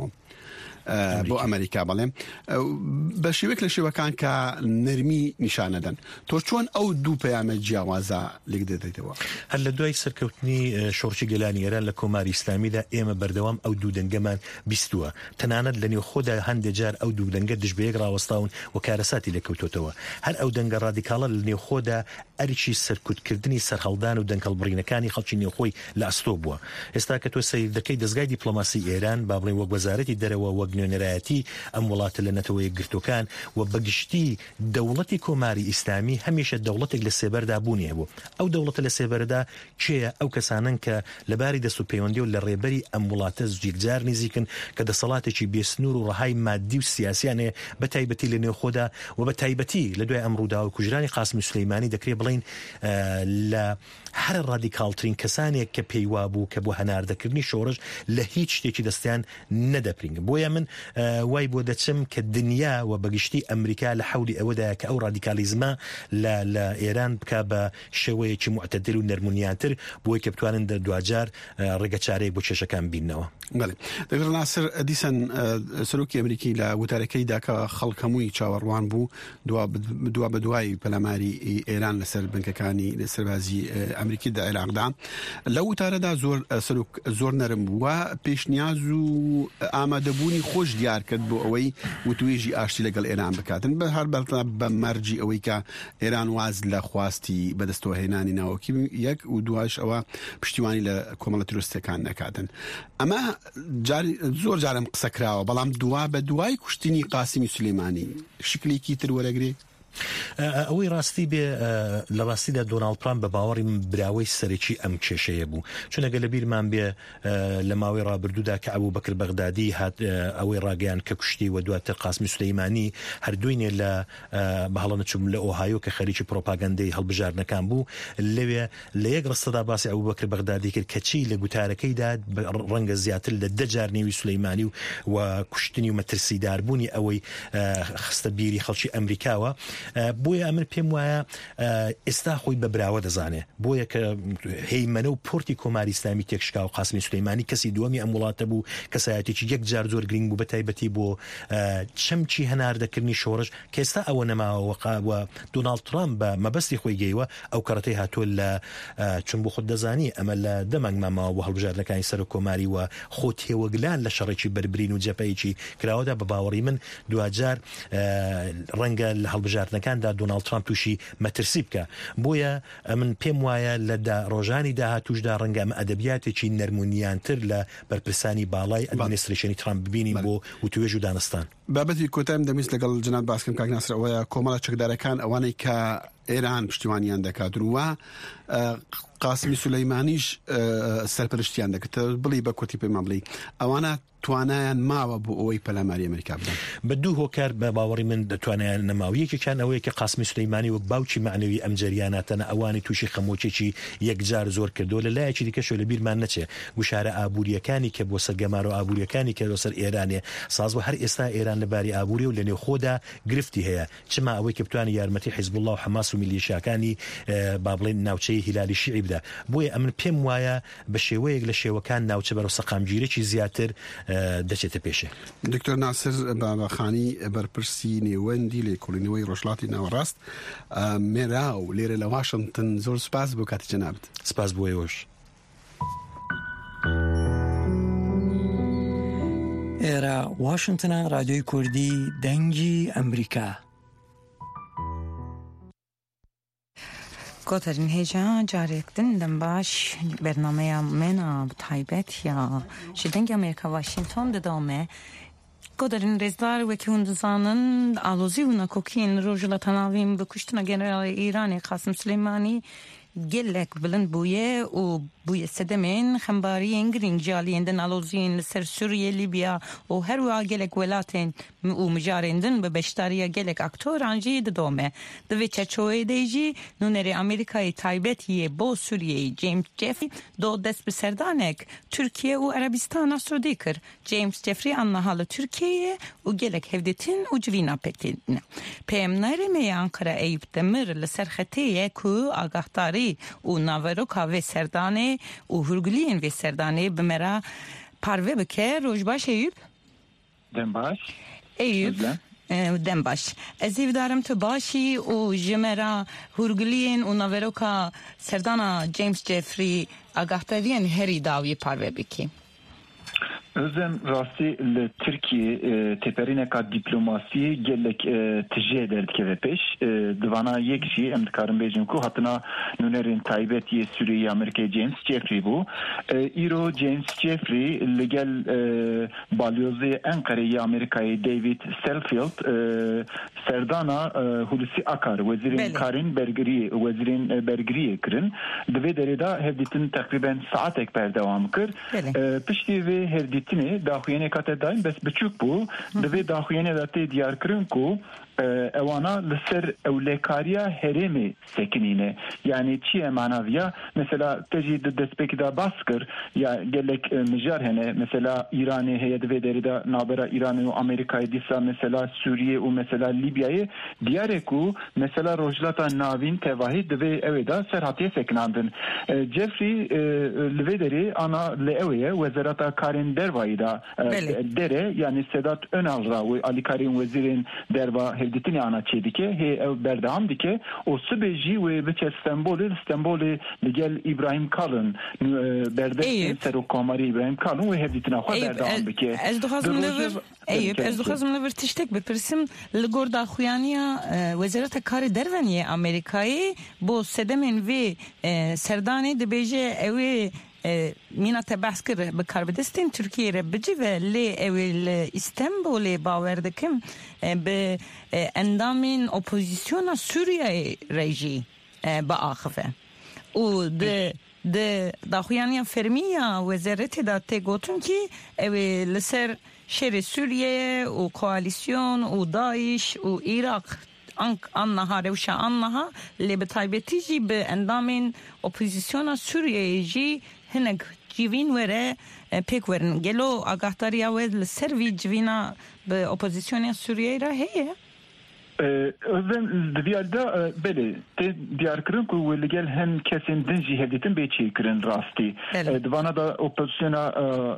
بۆ ئەمریکا بەڵێم بە شێوەیەک لە شێوەکان کە نەرمی نیشانەدەن. تۆ چۆن ئەو دوو پەیامە جیاوازە لێک دەدەیتەوە؟ هەر لە دوای سەرکەوتنی شۆڕشی گەلانی ئێران لە کۆماری ئیسلامیدا ئێمە بەردەوام ئەو دوو دەنگەمان بیستووە. تەنانەت لە نێو خۆدا هەندێک جار ئەو دوو دەنگە دژبەیەک ڕاوەستاون و کارەساتی لێکەوتۆتەوە. هەر ئەو دەنگە ڕادیکاڵە لە نێو خۆدا ئەرکی سەرکوتکردنی سەرهەڵدان و دەنگەڵبڕینەکانی خەڵکی نێوخۆی لە ئەستۆ بووە. ئێستا کە تۆ سەیر دەکەی دەستگای دیپلۆماسی ئێران با بڵێن وەک وەزارەتی دەرەوە وەک نوێنەرایەتی ئەم وڵاتە لە نەتەوەی گرتوەکان و بەگشتی دەوڵەتی کۆماری ئیسلامی هەمیشە دەوڵەتێک لە سێبەردا بوونیە بوو. ئەو دەوڵەتە لە سێبەردا چێە؟ ئەو کەسانن کە لەباری دەست و پەیوەندی و لە ڕێبەری ئەم وڵاتە زگیرجار نزیکن کە دەسەڵاتێکی بێسنوور و ڕەهای مادی و سیاسیانێ بە تایبەتی لە نێو خۆدا و بە تایبەتی لە دوای ئەم ڕووداوە کوژرانی قاسم سلەیمانی دەکرێت بڵین لە هەر ڕادیکاڵترین کەسانێک کە پێیوا بوو کە بۆ هەناردەکردنی شۆڕش لە هیچ شتێکی دەستیان نەدەپرینگە. بۆیە من وای بۆ دەچم کە دنیا و بەگشتی ئەمریکا لە حولی ئەوەدا کە ئەو ڕادیکالیزمە لە ئێران بکە بە شێوەیەکی معتەدل و نەرمونیانتر بۆی کە بتوانن دوجار ڕێگە چارەیەک بۆ کێشەکان بینەوە. دەگەر ناسر دیسان سەرۆکی ئەمریکی لە وتارەکەیدا کە خەڵک هەمووی چاوەڕوان بوو دوا بە دوای پەلاماری ئێران لەسەر بنکەکانی سەربازی ئەمریکی دا عێراقدا لە وتارەدا زۆر سەرۆک زۆر نەرم بووە پێشنیاز و ئامادەبوونی خۆش دیار کرد بۆ ئەوەی وتوێژی ئاشتی لەگەڵ ئێران بکاتن بە هەر بە مەرجی ئەوەی کە ئێران واز لە خواستی بەدەستەوە هێنانی ناوەکی یەک و دوایش ئەوە پشتیوانی لە کۆمەڵە تروستەکان نەکاتن. ئەمە زۆر جارم قسە کراوە بەڵام دوا بە دوای کوشتنی قاسمی سولەیمانی شکلێکی تر وەرەگرێ. ئەوەی ڕاستی بێ لە ڕاستیدا دۆناڵد ترامپ بە باوەڕی براوەی سەرەکی ئەم کێشەیە بوو چونەگە لە بیرمان بێ لە ماوەی ڕابردوودا کە ئەبوو بەکر بەغدادی هات ئەوەی ڕاگەیان کە کوشتی و دواتر قاسمی سولەیمانی هەردووینێ لە بەهەڵە نەچوم لە ئۆهایۆ کە خەریکی پرۆپاگەندەی هەڵبژارنەکان بوو لەوێ لە یەک ڕستەدا باسی ئەبوو بەکر بەغدادی کرد کە چی لە گوتارەکەیدا ڕەنگە زیاتر لە دە جار نێوی سولەیمانی و کوشتنی و مەترسیداربوونی ئەوەی خستە بیری خەڵکی ئەمریکاوە. بۆیە ئەمن پێم وایە ئێستا خۆی بە براوە دەزانێ بۆیە کە هەیمەنە و پۆرتی کۆماری ئیسلامی تێکشکا و قاسمی سولەیمانی کەسی دووەمی ئەم وڵاتە بوو کەسایەتێکی یەک جار زۆر گرنگ بوو بە تایبەتی بۆ چەمچی هەناردەکردنی شۆڕش کە ئێستا ئەوە نەماوە دۆناڵد ترامپ بە مەبەستی خۆی گەیوە ئەو کەڕەتەی هاتووە لە چون بۆ خۆت دەزانی ئەمە لە دەمەنگ ماماوە بۆ هەڵبژاردنەکانی سەر و کۆماری و خۆ تێوەگلان لە شەڕێکی بەربرین و جەپەیەکی کراوەدا بە باوەڕی من دوجار ڕەنگە لە هەڵبژاردنەکاندا دۆناڵد ترامپ تووشی مەترسی بکە. بۆیە من پێم وایە لە ڕۆژانی داهاتووشدا ڕەنگە ئەمە ئەدەبیاتێکی نەرمونیانتر لە بەرپرسانی باڵای ئەدمینستریشنی ترامپ ببینین بۆ وتوێژ و دانستان. بابەتی کۆتایم دەمویست لەگەڵ جناب باسکەم کاک ناسر ئەوەیە کۆمەڵە چەکدارەکان ئەوانەی کە ئێران پشتیوانیان دەکات وە قاسمی سولەیمانیش سەرپەرشتیان دەکات بڵی بە کورتی پێمان بڵی ئەوانە توانایان ماوە بۆ ئەوەی پەلاماری ئەمریکا بدەن. بە دوو هۆکار بە باوەڕی من دەتوانیان نەماویەکێکیان ئەوەیە کە قاسمی سولەیمانی وەک باوکی معنەوی ئەم جەریاناتەنە ئەوانی تووشی خەمۆکێکی یەکجار زۆر کردو لە لایەکی دیکەشۆ لە بیرمان نەچێ گوشارە ئابوووریەکانی کە بۆ سەرگەمار و ئابوووریەکانی کە بۆ سەر ئێرانێ سازوە هەر ئێستا ئێران لەباری ئابووری و لە نێوخۆدا گرفتی هەیە چما ئەوەی کە بتوانێت یارمەتی حیزب الله و حەماس و میلیشیاکانی با بڵێن ناوچەی هیلالی شیعی بدە. بۆیە ئەمن پێم وایە بە شێوەیەک لە شێوەکان ناوچە بەرەو سەقامگیرێکی زیاتر دەچێتە پێش. دکتۆر ناسر بابەخانی بەرپرسی نێوەندی لێکۆڵینەوەی ڕۆژهەڵاتی ناوەڕاست مێرا و لێرە لە واشنگتن زۆر سپاس بۆ کاتی جەنابەت. سپاس بۆ ئێوەش. ئێرە واشنگتنە رادیۆی کوردی دەنگی ئەمریکا. گۆتەرین هێجا جارێکتن دەم باش بەرنامەیە منە تایبەت یا ji dengê Amerîka Washington didome گۆدەرین ڕێزدار وەکی hûn dizanin alozî û nakokiyên roj li tenavîn bi kuştina generalê Îranê Qasim Suleymanî gelek bilind bûye û bûye sedemên xembariyên girîng jaliyên din aloziyên li ser Sûriye, Libya û her wiha gelek welatên û mijarên din bi beşdariya gelek aktoran jî didome. Di vê çerçeveyê de jî nûnerê Amerîkayê taybet yê bo Sûriyeyê James Jeffrey do dest bi serdanek Tirkiye û Erebistana Sûdî kir. James Jeffrey anniha li Tirkiyeyê û gelek hevdîtin û civîna pekîne. Peyamnêrê Ankara Eyüp Demir li ser xetê ku agahdari û naveroka vê serdanê û hûrgiliyên vê serdanê bi me re parve bike. Roj baş Eyüp? Dem baş. Eyüp dem baş. Ez ê bidarim tu başî û ji me re hûrgiliyên û naveroka serdana James Jeffrey agahdariyan herî dawî parve bikî. Özlem rastî li Tirkiye teperîneka dîplomasiyê gelek tije derdikeve pêş divana yek jî em dikarin bêjin ku hatina nûnerên taybet yê Sûriyeyê Amerîkayê James Jeffrey bû. Îro James Jeffrey li gel balyozê Enkareyê Amerîkayê David Selfield serdana Hulusi Akar wezîrên karên bergiriyê wezîrên bergiriyê kirin. Di vê derê de hevdîtin teqrîben saatek berdewam kir. Piştî vê hevdîtinê daxuyenê kate daim bes biçûk bû. Di vê daxuyenê de tê diyar kirin ku اوانا لسر اولکاریا هرمی سکنینه یعنی چیه معناویا مثلا تجید دسپیک دا باسکر یا گلک مجار هنه مثلا ایرانی هید و درida نابرا ایران و آمریکای دیسا مثلا سوریه و مثلا لیبیای دیاره کو مثلا روجلاتا ناوین تواهی دوی اویدا سرحاتی سکناندن جفری لوی دری انا لئویه وزارتا کارین دروایی دا dere yani Sedat Önal ve Ali Karim Vezirin derva hevditini ana çedike he ev berdam dike o sübeji ve biçe İstanbul'u İstanbul'u Miguel İbrahim Kalın berde Serok Kamari İbrahim Kalın ve hevditini xo berdam dike ez dixwazim lever Eyüp ez dixwazim lever tiştek bipirsim li gor daxuyaniya Wezareta Karê Derveniyê Amerîkayê bo sedemên vê serdanê dibêje ew ê مینا تبعث کرد به کاربدستین ترکیه را بجی و لی اول استانبول باور دکم به اندامین اپوزیسیون سوریه رژی با آخفه و ده ده داخویانی فرمیا وزارت دا تگوتون کی اول لسر شر سوریه و کوالیسیون و داعش و عراق آنها روشا آنها لی به تایبتی جی به اندامین اپوزیسیون سوریه جی هنگ جیوین وره پیک ورن گلو آگاهداری آوید لسروی جیوینا به اپوزیسیون سوریه را هیه؟ Özlem diyarda böyle diyar kırın ku velgel hem kesin dinci heditin beçi kırın rasti. Divana da opozisyona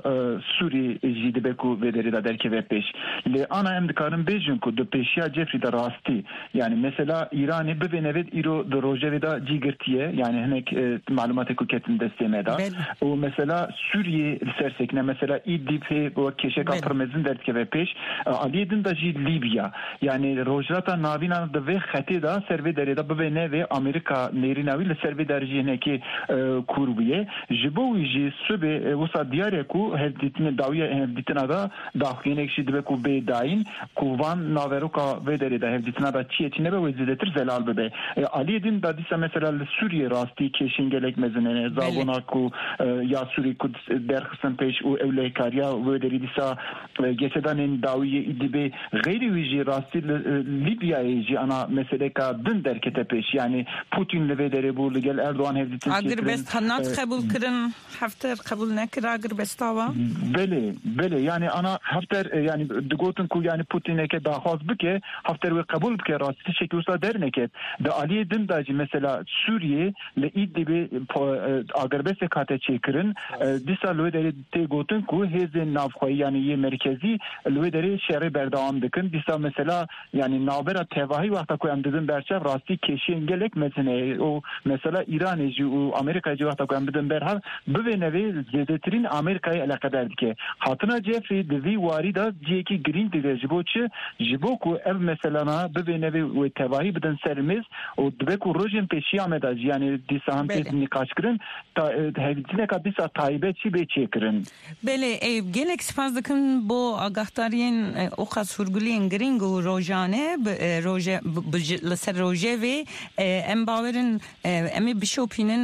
Suriye jide ku vederi da derke ve peş. Le ana hem dikarın bejun ku de peşya Jeffrey da rasti. Yani mesela İran'ı bir venevet iro de rojeveda cigirtiye yani henek malumatı ku ketin destemeda. O mesela Suriye sersekne mesela İdlib'e o keşek atırmezin derke ve peş. Aliyedin da jid Libya. Yani rojrat ناوینا د وی خطی دا سروی دری دا به نه و امریکا نیریناوی ل سروی درجه نه کی کورویه جبوی جی سبه وسا دیاره کو هدیتن داویه هدیتنا دا داخینه کی دبه کو به داین کووان ناوروکا و دری دا هدیتنا دا چی چی نه به وزیدتر زلال به علی دین دا دیسا مثلا سوریه راستی کشینگلک مزنه زابونا کو یا سوری کو درخصن پیش او اولکاریا و دری دیسا geçeden dawiye idibe gayri vici rasti Libya'yı ji ana mesele ka din derkete peş yani Putin le vedere bu gel Erdoğan hevditin agar best hanat kabul kırın Hafter kabul nekir agar bestava bele bele yani ana Hafter yani digotin ku yani Putin'e ke dahaz bike Hafter ve kabul bike rasti şekilde derneket de Ali din da ji mesela Suriye le idibe agar best kate çekirin disa le vedere te gotin ku hezen navxoy yani ye merkezi le vedere şehri berdam dikin disa mesela yani nabera tevahi vakta koyam dedim berçev rasti keşin gelek mesene o mesela İran'ı o Amerika'yı vakta koyam dedim berhal bu ve nevi zedetrin Amerika'yı alakadar dike hatına Jeffrey devi varida diyeki green dire jiboçu jiboku ev mesela na bu ve nevi ve tevahi beden serimiz o dbeku rojin peşi amedaj yani disahan tezini kaçkırın hevdine kadisa taybe çi be çekirin bele ev gelek spazdıkın bu agahtariyen o kas hurguliyen gringo rojane روژه لسر روژه و ام باورن امی بشوپینن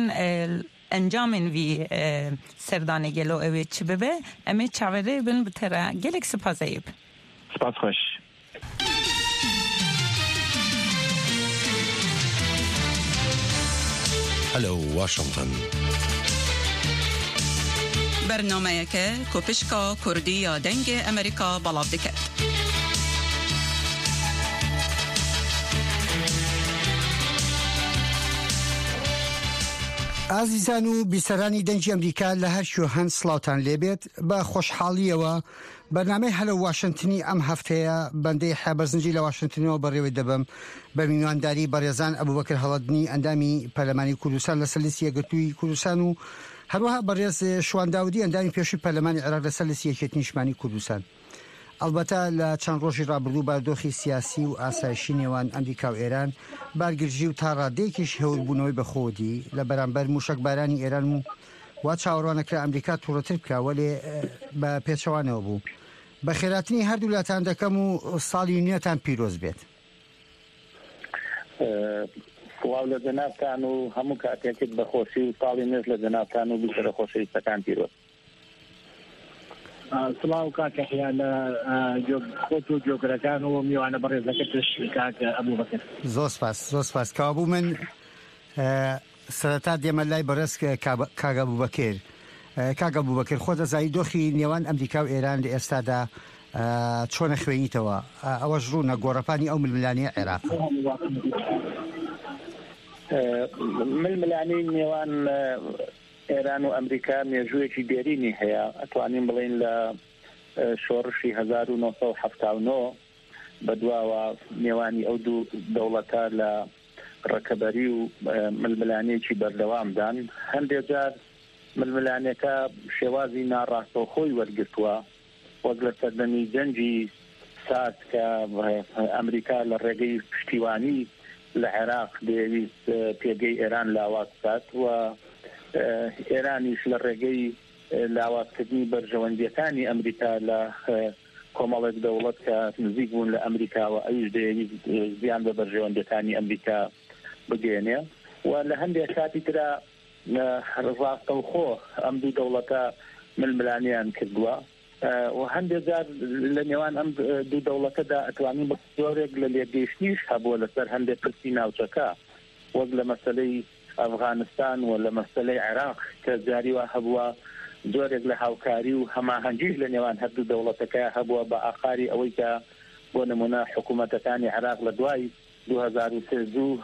انجامن وی سردانه گلو اوی چی ببه امی چاوره بن بتره گلک سپازایب سپاس خوش هلو واشنطن برنامه که کوپشکا کردی یا دنگ امریکا بلاف دکت ئازیزان و بیسەرانی دەنگی ئەمریکا لە هەر شوێ هەند سڵاوتان لێبێت بە خۆشحاڵیەوە بەرنامەی هەلە واشنتنی ئەم هەفتەیە بەندەی حێبەرزنجی لە واشنتنەوە بەڕێوەی دەبم بە میوانداری بەڕێزان ئەبوبەکر هەڵەدنی ئەندامی پەرلەمانی کوردستان لەسەر لیستی یەکگرتووی کوردستان و هەروەها بەڕێز شوان داودی ئەندامی پێشووی پەرلەمانی عێراق لەسەر لیستی یەکێتی نیشتمانی کوردستان. البته لە چەند ڕۆژی ڕابردوو بارودۆخی سیاسی و ئاسایشی نێوان ئەمریکا و ئێران بارگرژی و تا ڕادەیەکیش هێوربوونەوەی بەخۆدی لە بەرامبەر موشکبارانی ئێران و وا چاوەڕوانەکە ئەمریکا تووڕەتر بکە وەلێ بە پێچەوانەوە بوو. بە خێراتنی هەردوو لاتان دەکەم و ساڵی نوێتان پیرۆز بێت. سڵاو لە جەنابتان و هەموو کاتێکت بەخۆشی و ساڵی نوێژ لە جەنابتان و بیسەرە خۆشەویستەکان پیرۆز. سڵاو کاکەحیا لە خۆت و جۆگرەکان و میوانە بەڕێزەکەتش کاکە ئەبوو بەکر. زۆر سپاس زۆر سپاس کابوو من سەرەتا دێمە لای بەڕێز کاگە بووبەکر. کاگە بووبەکر خۆ دەزایی دۆخی نێوان ئەمریکا و ئێران لە ئێستادا چۆنە خوێنیتەوە ئەوەش ڕوونە گۆڕەپانی ئەو ململانەی عێراق. ململانەی نێوان ئێران و ئەمریکا مێژوویەکی دێرینی هەیە ئەتوانین بڵین لە شۆڕشی هەزار و نۆ سەد و حەفتا و نۆ بەدواوە نێوانی ئەو دوو دەوڵەتە لە ڕەکەبەری و ململانەیەکی بەردەوامدان. هەندێک جار ململانەکە شێوازی ناڕاستەوخۆی وەرگرتووە وەک لە سەردەمی جەنگی سارد کە ئەمریکا لە ڕێگەی پشتیوانی لە عێراق دەیویست پێگەی ئێران لاواز بکات و ئێرانیش لە ڕێگەی لاوازکردنی بەرژەوەندیەکانی ئەمریکا لە کۆمەڵێک دەوڵەت کە نزیک بوون لە ئەمریکاوە ئەویش دەیویست زیان بە بەرژەوەندیەکانی ئەمریکا بگێنێ و لە هەندێک کاتی ترا ڕاستەوخۆ ئەم دوو دەوڵەتە ململانیان کردووە و هەندێک جار لە نێوان ئەم دوو دەوڵەتەدا ئەتوانین بە زۆرێک لە لێگەیشتنیش هەبووە لەسەر هەندێک پرسی ناوچەکە وەک لە مەسەلەی ئەفغانستان و لە مەسەلەی عێراق کە جاریوە هەبووە زۆرێک لە هاوکاری و هەماهەنگیش لە نێوان هەردوو دەوڵەتەکە هەبووە بە ئاخاری ئەوەی کە بۆ نمونە حکوومەتەکانی عێراق لە دوای دوو هەزار و سێ زوو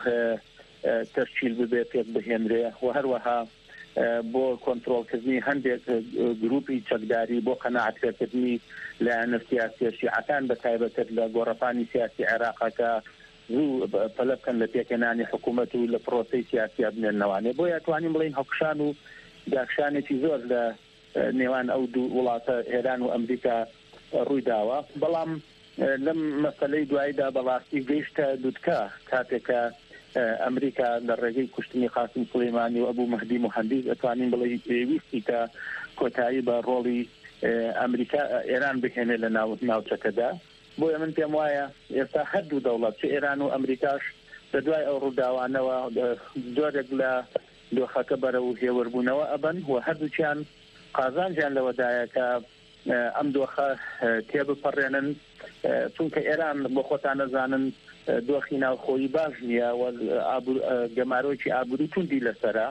تەشکیل ببێت پێک بهێنرێ و هەروەها بۆ کۆنتڕۆڵکردنی هەندێک گروپی چەکداری بۆ قەناعەتکردنی لایەنە سیاسی شیعەکان بە تایبەتر لە گۆڕەپانی سیاسی عێراقەکە زوو پەلە بکەن لە پێکەنانی حکوومەت و لە پرۆسەی سیاسی بنێنەوانێ بۆ یاتوانین بڵین هەڵکشان و داخشانێکی زۆر لە نێوان ئەو دوو وڵاتە ئێران و ئەمریکا ڕوویداوە بەڵام لەم مەسەلەی دواییدا بەڵاستی گەیشتە دوودکە کاتێکە ئەمریکا لە ڕێگەی کوشتنی قاسم سولەیمانی و ئەبوو مەهدی موحەندیز ئەتوانین بڵێ پێویستی کە کۆتایی بە ڕۆڵی ئەمریکا ئێران بهێنێ لە ناوچەکەدا بۆیە من پێم وایە ئێستا هەردوو دەوڵەت چ ئێران و ئەمریکاش لە دوای ئەو ڕووداوانەوە زۆرێک لە دۆخەکە بەرە و هێوەربوونەوە ئەبن و هەردووچیان قازانجیان لەوەدایە کە ئەم دۆخە تێبپەڕێنن چونکە ئێران بۆ خۆتان نەزانن دۆخی ناوخۆیی باش نییە و گەمارۆکی ئابووری توندی لەسەرە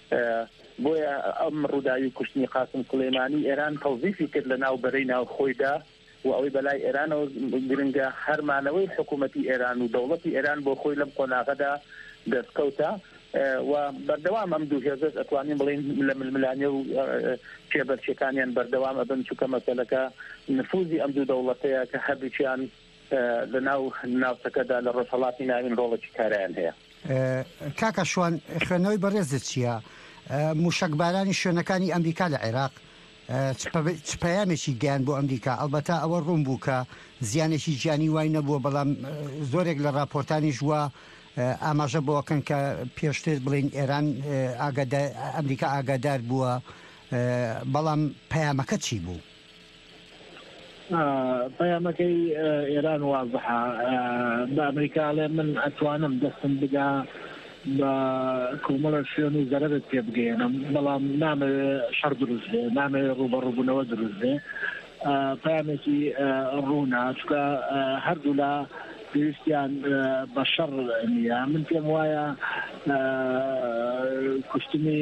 بۆیە ئەم ڕووداوی کوشتنی قاسم سولەیمانی ئێران تەوزیفی کرد لە ناوبەرەی ناوخۆیدا و ئەوەی بەلای ئێرانەوە گرنگە هەرمانەوەی حکوومەتی ئێران و دەوڵەتی ئێران بۆ خۆی لەم قۆناغەدا دەستکەوتە و بەردەوام ئەم دوو هێزت ئەتوانین بڵین لە ململانێ و کێبەرچەکانیان بەردەوام ئەبن چووکە مەسەلەکە نفوزی ئەم دوو دەوڵەتەیە کە هەردووچیان لە ناو ناوچەکەدا لە ڕۆژهەڵاتی ناوین ڕۆڵێکی کاریان هەیە. کاکە شوان خوێنەوەی بەڕێزت چییە؟ موشکبارانی شوێنەکانی ئەمریکا لە عێراق چ پەیامێکی گیان بۆ ئەمریکا ئەلبەتە ئەوە ڕوون بوو کە زیانێکی گیانی وای نەبووە بەڵام زۆرێک لە راپۆرتانیش وە ئاماژە بۆکەن کە پێشتر بڵین ئێران ئەمریکا ئاگادار بووە بەڵام پەیامەکە چی بوو؟ پەیامەکەی ئێران وازحە بە ئەمریکاڵێ من ئەتوانم دەستم بدا بە کۆمەڵە شوێن و زەرەرت پێ بگەێنم بەڵام نامەوێت شەڕ دروست بێ نامەوێت ڕوبەڕووبوونەوە دروست بێ پەیامێکی ڕوونا چکە هەردوو لە پێویستیان بە شەڕ نییە من پێم وایە کوشتنی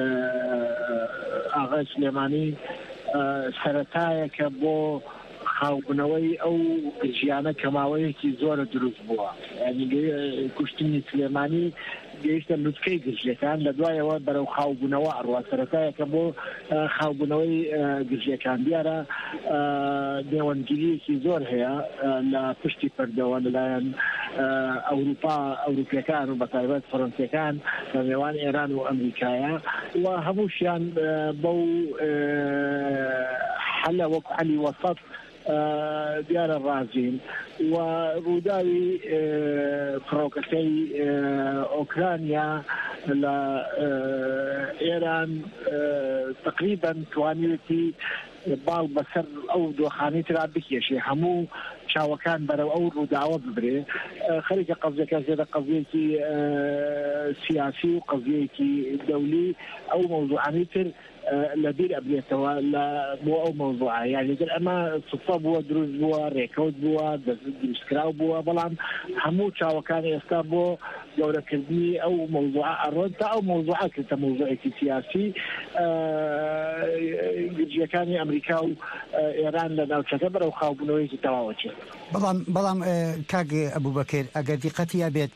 ئاغای سلێمانی سەرەتایەکە بۆ خاوبوونەوەی ئەو ژیانە کەماوەیەکی زۆرە دروست بووە ینی کوشتنی سلێمانی گەیشتە لوتکەی گرژیەکان لە دوایەوە بەرەو خاوبوونەوە ئەڕوا سەرەتایەکە بۆ خاوبوونەوەی گرژیەکان دیارە نێوەندگیریەکی زۆر هەیە لە پشتی پەردەوە لەلایەن ئەوروپا ئەوروپیەکان و بەتایبەت فەڕەنسیەکان لە نێوان ئێران و ئەمریکایە و هەمووشیان بەو حەلە وەکو حەلی وەسەط دیارە ڕازین و ڕووداوی فڕۆکەکەی ئۆکرانیا لە ئێران تقریبا توانیوەتی باڵ بەسەر ئەو دۆخانی ترا بکێشێ هەموو چاوەکان بەرەو ئەو ڕووداوە ببرێ خەریکە قەزیەکە زێدە قەزیەکی سیاسی و قەزیەکی دەولی ئەو مەوضوعانی تر لەبیر ئەبرێتەوە لە بۆ ئەو مەوضوعە یعنی در ئەمە سوفە بووە دروست بووە ڕێکەوت بووە دروستکراو بووە بەڵام هەموو چاوەکان ئێستا بۆ گەورەکردنی ئەو مەوضوعە ئەڕۆن تا ئەو مەوضوعە کردە مەوضوعێکی سیاسی گرجیەکانی ئەمریکا و ئێران لە ناوچەکە بەرەو خاوبوونەوەیکی تەواوەچێت بەڵام بەڵام کاک ئەبوبەکر ئەگەر دیقەتی بێت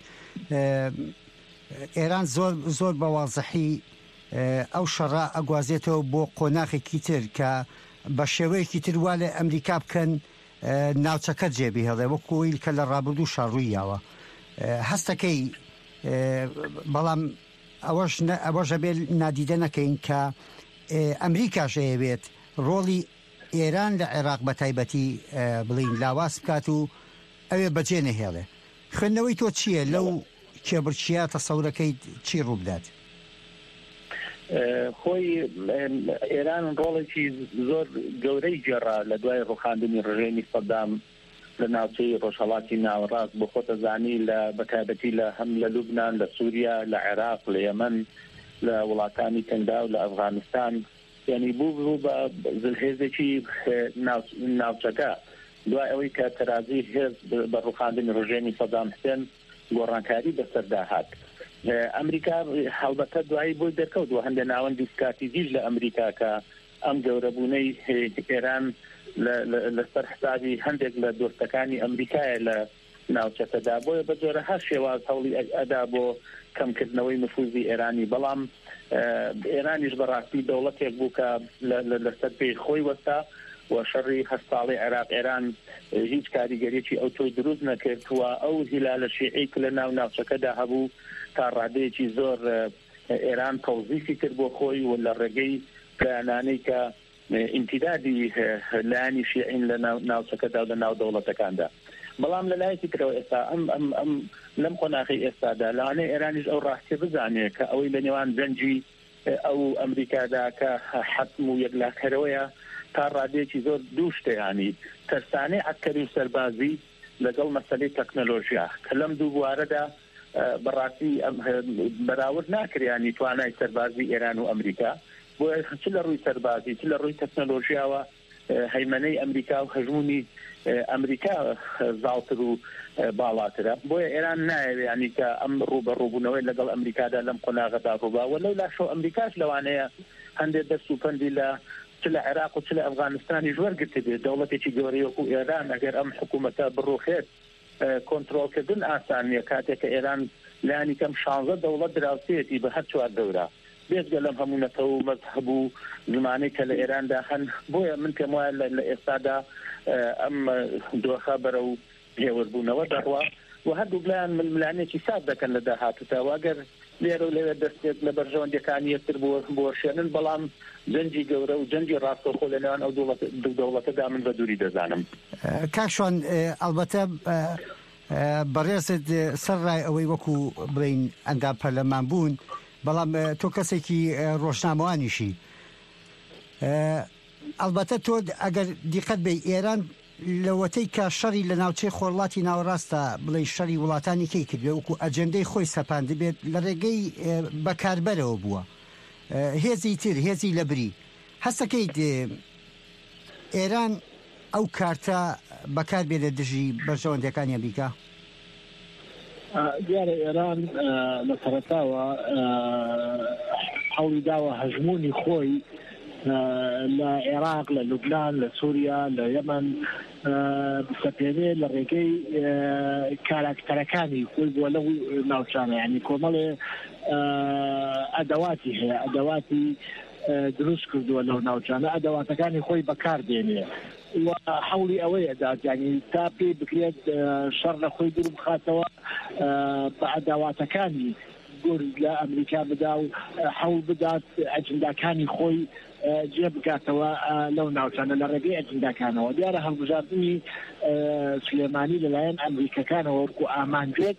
ئێران زۆر زۆر بەوازەحی ئەو شەڕا ئەگوازێتەوە بۆ قۆناغێکی تر کە بە شێوەیەکی تر وا لە ئەمریکا بکەن ناوچەکە جێبی هەڵێ وەکوی کە لە ڕابردوو شاڕووییاوە هەستەکەی بەڵام ئەوەش ئەوەژە بێت نادیدە نەکەین کە ئەمریکاش ئەیەوێت ڕۆڵی ئێران لە عێراق بە تایبەتی بڵین لاواز بکات و ئەوێ بەجێ نەهێڵێ خوێندنەوەی تۆ چییە لەو کێبرچیە تەسەورەکەی چی ڕوو بدات؟ خۆی ئێران ڕۆڵێکی زۆر گەورەی گێڕا لە دوای ڕوخاندنی ڕژێمی سەدام لە ناوچەی ڕۆژهەڵاتی ناوەڕاست بۆ خۆتەزانی لە بەتایبەتی لە هەم لە لوبنان لە سووریا لە عێراق لە یەمەن لە وڵاتانی کەندا و لە ئەفغانستان یعنی بوو بوو بە هێزێکی ناوچەکە دوای ئەوەی کە تەرازی هێز بە ڕوخاندنی ڕژێمی سەدام حوسێن گۆڕانکاری بەسەردا هات ئەمریکا هەڵبەتە دوایی بۆی دەرکەوتوە هەندێک ناوەندی استراتیژیش لە ئەمریکا کە ئەم گەورەبوونەی ئێران لەسەر حسابی هەندێک لە دۆستەکانی ئەمریکایە لە ناوچەکەدا بۆیە بە جۆرەها شێواز هەوڵی ئەدا بۆ کەمکردنەوەی نفوذی ئێرانی بەڵام ئێرانیش بەڕاستی دەوڵەتێک بوو کە لەسەر پێی خۆی وەستا و شەڕی هەست ساڵی عێراق ئێران هیچ کاریگەریەکی ئەو تۆی دروست نەکردووە ئەو هیلالە شیعی کە لە ناو ناوچەکەدا هەبوو تا ڕادەیەکی زۆر ئێران تەوزیفی کرد بۆ خۆی و لە ڕێگەی پلانانەی کە ئیمتیدادی لایانی شیعین لە ناوچەکەدا و لە ناو دەوڵەتەکاندا بەڵام لە لایەکی ترەوە ئێستا ئەم ئەم ئەم لەم قۆناغی ئێستادا لەوانەیە ئێرانیش ئەو ڕاستی بزانێت کە ئەوەی لە نێوان جەنجی ئەو ئەمریکادا کە حەتم و یەکلاکەرەوەیە تا ڕادەیەکی زۆر دوو شتەیانی تەرسانەی عەسکەری و سەربازی لەگەڵ مەسەلەی تەکنۆلۆژیا کە لەم دوو بوارەدا بەڕاستی بەراورد ناکریانی توانای سەربازی ئێران و ئەمریکا بۆ چ لە ڕووی سەربازی چ لە ڕووی تەکنۆلۆژیاوە هەیمەنەی ئەمریکا و هەژمونی ئەمریکا زاڵتر و باڵاترە بۆیە ئێران نایەوێت ینی کە ئەم ڕوو بە ڕووبوونەوەی لەگەڵ ئەمریکادا لەم قۆناغەدا ڕووباوە لەو لاشەو ئەمریکاش لەوانەیە هەندێک دەست و پەندی لە چ لە عێراق و چ لە ئەفغانستانی ژوەرگرتە بێت دەوڵەتێکی گەورەی وەکو ئێران ئەگەر ئەم حکوومەتە بڕوخێت کۆنتڕۆڵکردن ئاسان نیە کاتێک کە ئێران لایانی کەم شانزە دەوڵەت دراوسێتی بە هەر چوار دەورە بێزگە لەم هەموونەتە و مەذهب و زمانەی کە لە ئێراندا هەن بۆیە من پێم وایە لە ئێستادا ئەم دۆخە بەرە و هێوەربوونەوە دەڕوا و هەردوو لایەن ململانێکی سات دەکەن لە داهاتوودا واگەر لێرە و لەوێ دەستێت لە بەرژەوەندەکانی یەکتر بۆ شوێنن بەڵام جەنجی گەورە و جەنجی ڕاستەوخۆ لە نێوان ئەو دەوڵەتەدا من بە دووری دەزانم. کاکشۆن ئەلبەتە بەڕێزت سەر ڕای ئەوەی وەکو بڵین ئەندام پەرلەمان بوون بەڵام تۆ کەسێکی ڕۆژنامەوانیشی ئەلبەتە تۆ ئەگەر دیقەت بێ ئێران لەوەتەی کە شەڕی لە ناوچەی خۆرڵاتی ناوەڕاستە بڵێ شەڕی وڵاتانی کەی کردوێ وەکو ئەجەندەی خۆی سەپاند بێت لە ڕێگەی بەکاربەرەوە بووە هێزی تر هێزی لەبری هەستەکەیت ئێران ئەو کارتە بەکار بێت لە دژی بەرژەوەندەکانی ئەمریکا؟ دیارە ئێران لە سەرەتاوە هەوڵی داوە هەژمونی خۆی لە عێراق لە لوبنان لە سووریا لە یەمەن بسەپێنێ لە ڕێگەی کاراکتەرەکانی خۆی بووە لەو ناوچانە ینی کۆمەڵێ ئەدەواتی هەیە ئەدەواتی دروست کردووە لەو ناوچانە ئەدەواتەکانی خۆی بەکار دێنێ و حولی ئەوەیە داد ینی تا پێی بکرێت شەڕ لە خۆی دوور بخاتەوە بە ئەداواتەکانی گورز لە ئەمریکا بدا و حەول بدات ئەجنداکانی خۆی جێ بکاتەوە لەو ناوچانە لە ڕێگەی ئەجنداکانەوە دیارە هەڵبژاردننی سلێمانی لەلایەن ئەمریکەکانەوە وەکو ئامانجێت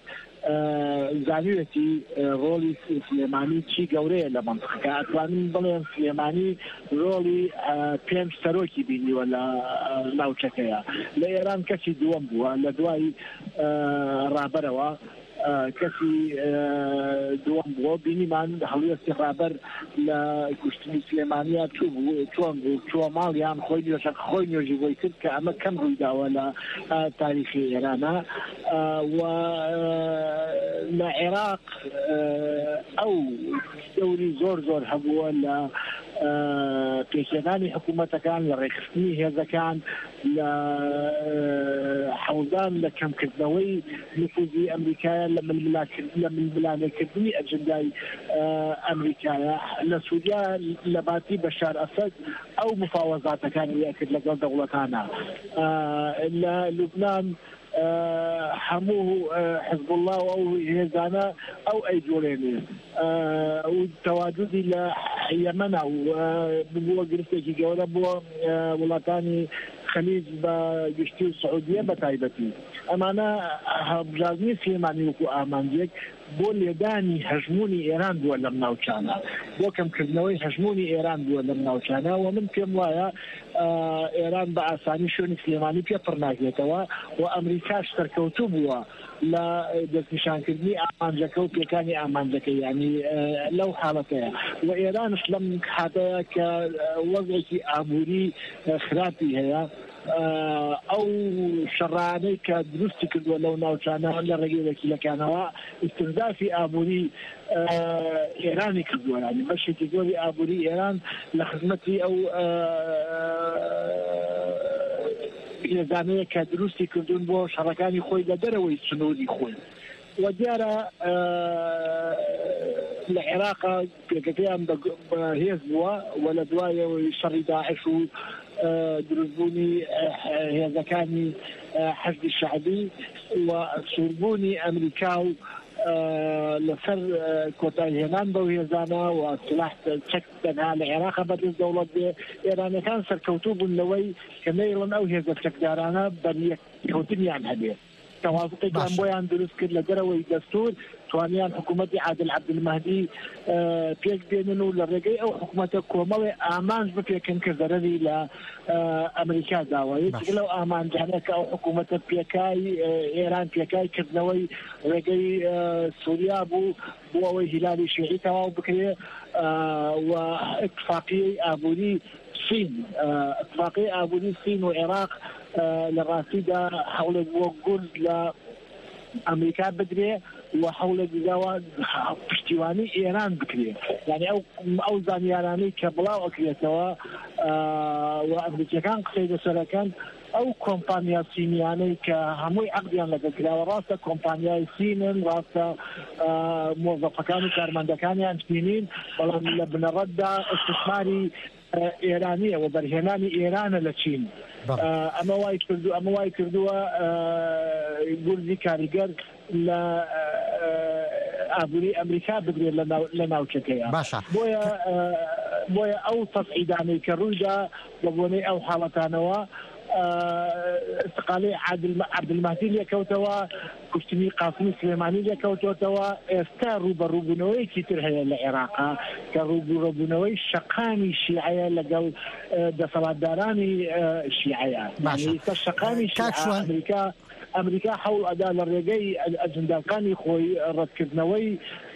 زانوێتی ڕۆلی سلێمانی چی گەورەیە لە منطقەکە ئەتوانین بڵێن سلێمانی ڕۆلی پێنج سەرۆکی بینیوە لە ناوچەکەیە لە ئێران کەسی دووەم بووە لە دوای ڕابەرەوە کەسی دووەم بووە بینیمان هەڵوێستی ڕابەر لە کوشتنی سلێمانیا چوو بوو چۆن بوو چووە ماڵیان خۆی نوێژە خۆی نوێژی بۆی کرد کە ئەمە کەم ڕوویداوە لە تاریخی ئێرانە و لە عێراق ئەو دەوری زۆر زۆر هەبووە لە پێشێنانی حکوومەتەکان لە ڕێکخستنی هێزەکان لە حەوزان لە کەمکردنەوەی نفوذی ئەمریکایە لە ململانێکردنی ئەجندای ئەمریکایە لە سووریا لە باتی بەشار ئەسەد ئەو مفاوەزاتەکانی کرد لەگەڵ دەوڵەتانە لە لوبنان هەموو حزب الله و ئەو هێزانە ئەو ئەیجوڵێنێ و تەواجودی لە یەمەنە و بووە گرفتێکی گەورە بووە وڵاتانی خەلیج بە گشتی و سعودیە بە تایبەتی ئەمانە هەبژاردننی سلێمانی وەکو ئامانجێک بۆ لێدانی هەژمونی ئێران بووە لەم ناوچانە بۆ کەمکردنەوەی هەژمونی ئێران بووە لەم ناوچانە و من پێم وایە ئێران بە ئاسانی شوێنی سلێمانی پێپڕ ناکرێتەوە و ئەمریکاش سەرکەوتوو بووە لە دەستنیشانکردنی ئامانجەکە و پێکانی ئامانجەکە یعنی لەو حاڵەتەیە و ئێرانش لەم حاتەیە کە وەزێکی ئابووری خراپی هەیە ئەو شەڕانەی کە دروستی کردووە لەو ناوچانە لە ڕێگەی وەکیلەکانەوە ئیستنزافی ئابووری ئێرانی کردووە ینی بەشێکی زۆری ئابووری ئێران لە خزمەتی ئەو هێزانەیە کە دروستی کردوون بۆ شەڕەکانی خۆی لە دەرەوەی سنووری خۆی و دیارە لە عێراقا پێکەکەیان بەهێز بووە و لە دوایەوەی شەڕی داعش و دروستبوونی هێزەکانی حەزبی شەعبی و سووربوونی ئەمریکا و لەسەر کۆتایهێنان بەو هێزانە و سلاح چەک تەنها لە عێراقا بەدەست دەوڵەت بێ ئێرانەکان سەرکەوتوو بوون لەوەی کە نەیڵن ئەو هێزە چەکدارانە بەریەکەوتنیان هەبێ توافقێکیان بۆیان دروست کرد لە دەرەوەی دەستور توانیان حکوومەتی عادل عەبدولمەهدی پێک بێنن و لە ڕێگەی ئەو حکوومەتە کۆمەڵێ ئامانج بپێکن کە زەرەری لە ئەمریکا داوە یەکێک لەو ئامانجانە کە ئەو حکوومەتە پێکای ئێران پێکای کردنەوەی ڕێگەی سووریا بوو بۆ ئەوەی هیلالی شیعی تەواو بکرێ و اتفاقیەی ئابووری سین اتفاقیەی ئابووری سین و عێراق لە ڕاستیدا هەوڵێک بۆ گورد لە ئەمریکا بدرێ و حولێک داوە پشتیوانی ئێران بکرێ یعنی ئەو ئەو زانیارانەی کە بڵاو ئەکرێتەوە و ئەمریکیەکان قسەی لەسەرەکەن ئەو کۆمپانیا سینیانەی کە هەمووی عەقدیان لەگەڵکراوە ڕاستە کۆمپانیای سینن ڕاستە مۆزەفەکان و کارمەندەکانیان سینین بەڵام لە بنەڕەتدا استثماری ئێرانیە و بەرهێنانی ئێرانە لە چین ئەمە وای کردو ئەمە وای کردووە گوردی کاریگەر لە ئابووری ئەمریکا بگرێت لە ناوچەکەیە بۆیە بۆیە ئەو تەسعیدانەی کە ڕوویدا بە بۆنەی ئەو حاڵەتانەوە استقالی عەبدولمەهدی لێکەوتەوە کوشتنی قاسمی سلێمانی لێکەوتەوە ئێستا ڕوبەڕووبوونەوەیکی تر هەیە لە عێراقا کە ڕوبەڕووبوونەوەی شەقامی شیعەیە لەگەڵ دەسەڵاتدارانی شیعەیە ئێستا شەقامی ئەمریکا ئەمریکا حەوڵ ئەدا لە ڕێگەی ئەجنداکانی خۆی ڕەتکردنەوەی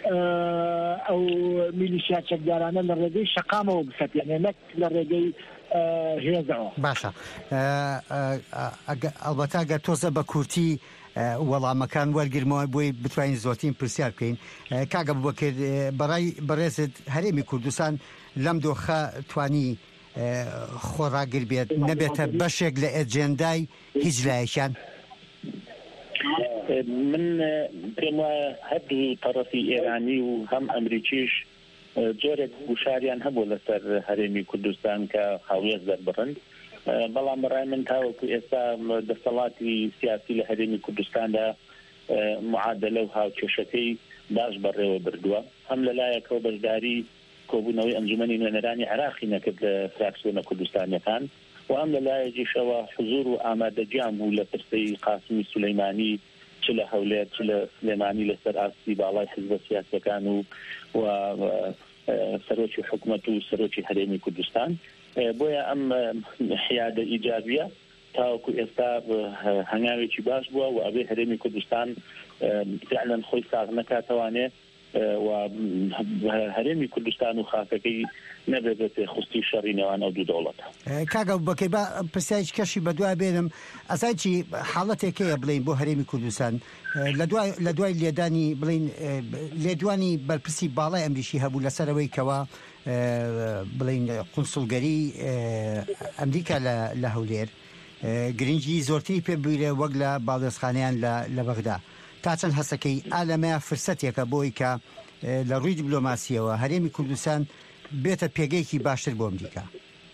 ئەو میلیشیا چەکدارانە لە ڕێگەی شەقامەوە بسەتێنێ نەک لە ڕێگەی هێزەوە. باشە ئەلبەتە ئەگەر تۆزە بە کورتی وەڵامەکان وەرگرمەوە بۆی بتوانین زۆرترین پرسیار بکەین. کاگە بووبەکر بەڕای بەڕێزت هەرێمی کوردستان لەم دۆخە توانی خۆڕاگر بێت نەبێتە بەشێک لە ئەجێندای هیچ لایەکیان؟ من پێم وایە هەردوو تەرەفی ئێرانی و هەم ئەمریکیش جۆرێک گوشاریان هەبوو لەسەر هەرێمی کوردستان کە هاوێز دەربڕن بەڵام بەڕای من تاوەکو ئێستا دەسەڵاتی سیاسی لە هەرێمی کوردستاندا معادلە و هاوکێشەکەی باش بەڕێوە بردووە هەم لەلایەکەوە بەشداری کۆبوونەوەی ئەنجومەنی نوێنەرانی عێراقی نەکرد لە فراکسیۆنە کوردستانیەکان و ئەم لەلایەکیشەوە حزور و ئامادەجیان بوو لە پرسەی قاسمی سولەیمانی چ چ لە هەولێر چ لە سلێمانی لەسەر ئاستی باڵای حزب سیاسەکان و و سەرۆکی حکوومەت و سەرۆکی هەرێمی کوردستان بۆیە ئەم حیادە ئیجابیە تاوەکو ئێستا هەنگاوێکی باش بووە و ئەبێ هەرێمی کوردستان فعلا خۆی ساغ نەکاتەوانێ و هەرێمی کوردستان و خاکەکەی نەبێت خوستی شەڕی نێوان ئەو دوو دەوڵەتە. کاگە بەکەی بە پرسیایکی کەشی بە دوای بێنم ئەزای چی حاڵەتێکەیە بڵین بۆ هەرێمی کوردستان لە دوای لێدانی بڵین لێدوانی بەرپرسی باڵای ئەمریکی هەبوو لەسەرەوەی کەوا بڵین قونسڵگەری ئەمریکا لە هەولێر گرنگی زۆرتری پێ بوویرە وەک لە باڵدۆزخانەیان لە بەغدا تا چەند هەسەکەی ئالەمەیە فرسەتێکە بۆی کە لە ڕووی دیبلۆماسیەوە هەرێمی کوردستان بێتە پێگەیەکی باشتر بۆ ئەمریکا.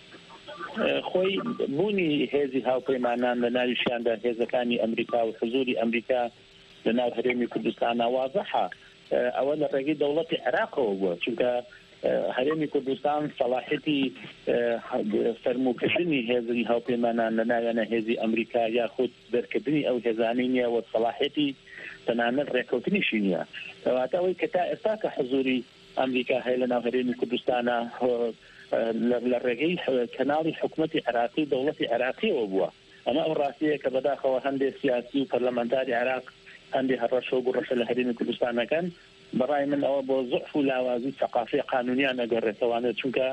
خۆی بوونی هێزی هاوپەیمانان لە ناویشیاندا هێزەکانی ئەمریکا و حزوری ئەمریکا لە ناو هەرێمی کوردستان واضحە ئەوە لە ڕێگەی دەوڵەتی عێراقەوە بووە چونکە هەرێمی کوردستان سەلاحیەتی فەرموکردنی هێزی هاوپەیمانان لە ناویانە هێزی ئەمریکا یاخود دەرکردنی ئەو هێزانەی نییە و سەلاحیەتی تەنانەت ڕێکەوتنیشی نییە کەواتە ئەوەی کە تا ئێستا کە حزوری ئەمریکا هەیە لە ناو هەرێمی کوردستانە لە ڕێگەی کەناڵی حکوومەتی عێراقی دەوڵەتی عێراقیەوە بووە ئەمە ئەو ڕاستیەیە کە بەداخەوە هەندێک سیاسی و پەرلەمانتاری عێراق هەندێک هەڕەشە و گوڕەشە لە هەرێمی کوردستانەکەن بەڕای من ئەوە بۆ زوعف و لاوازی سەقافی قانونیان ئەگەڕێتەوانێت چونکە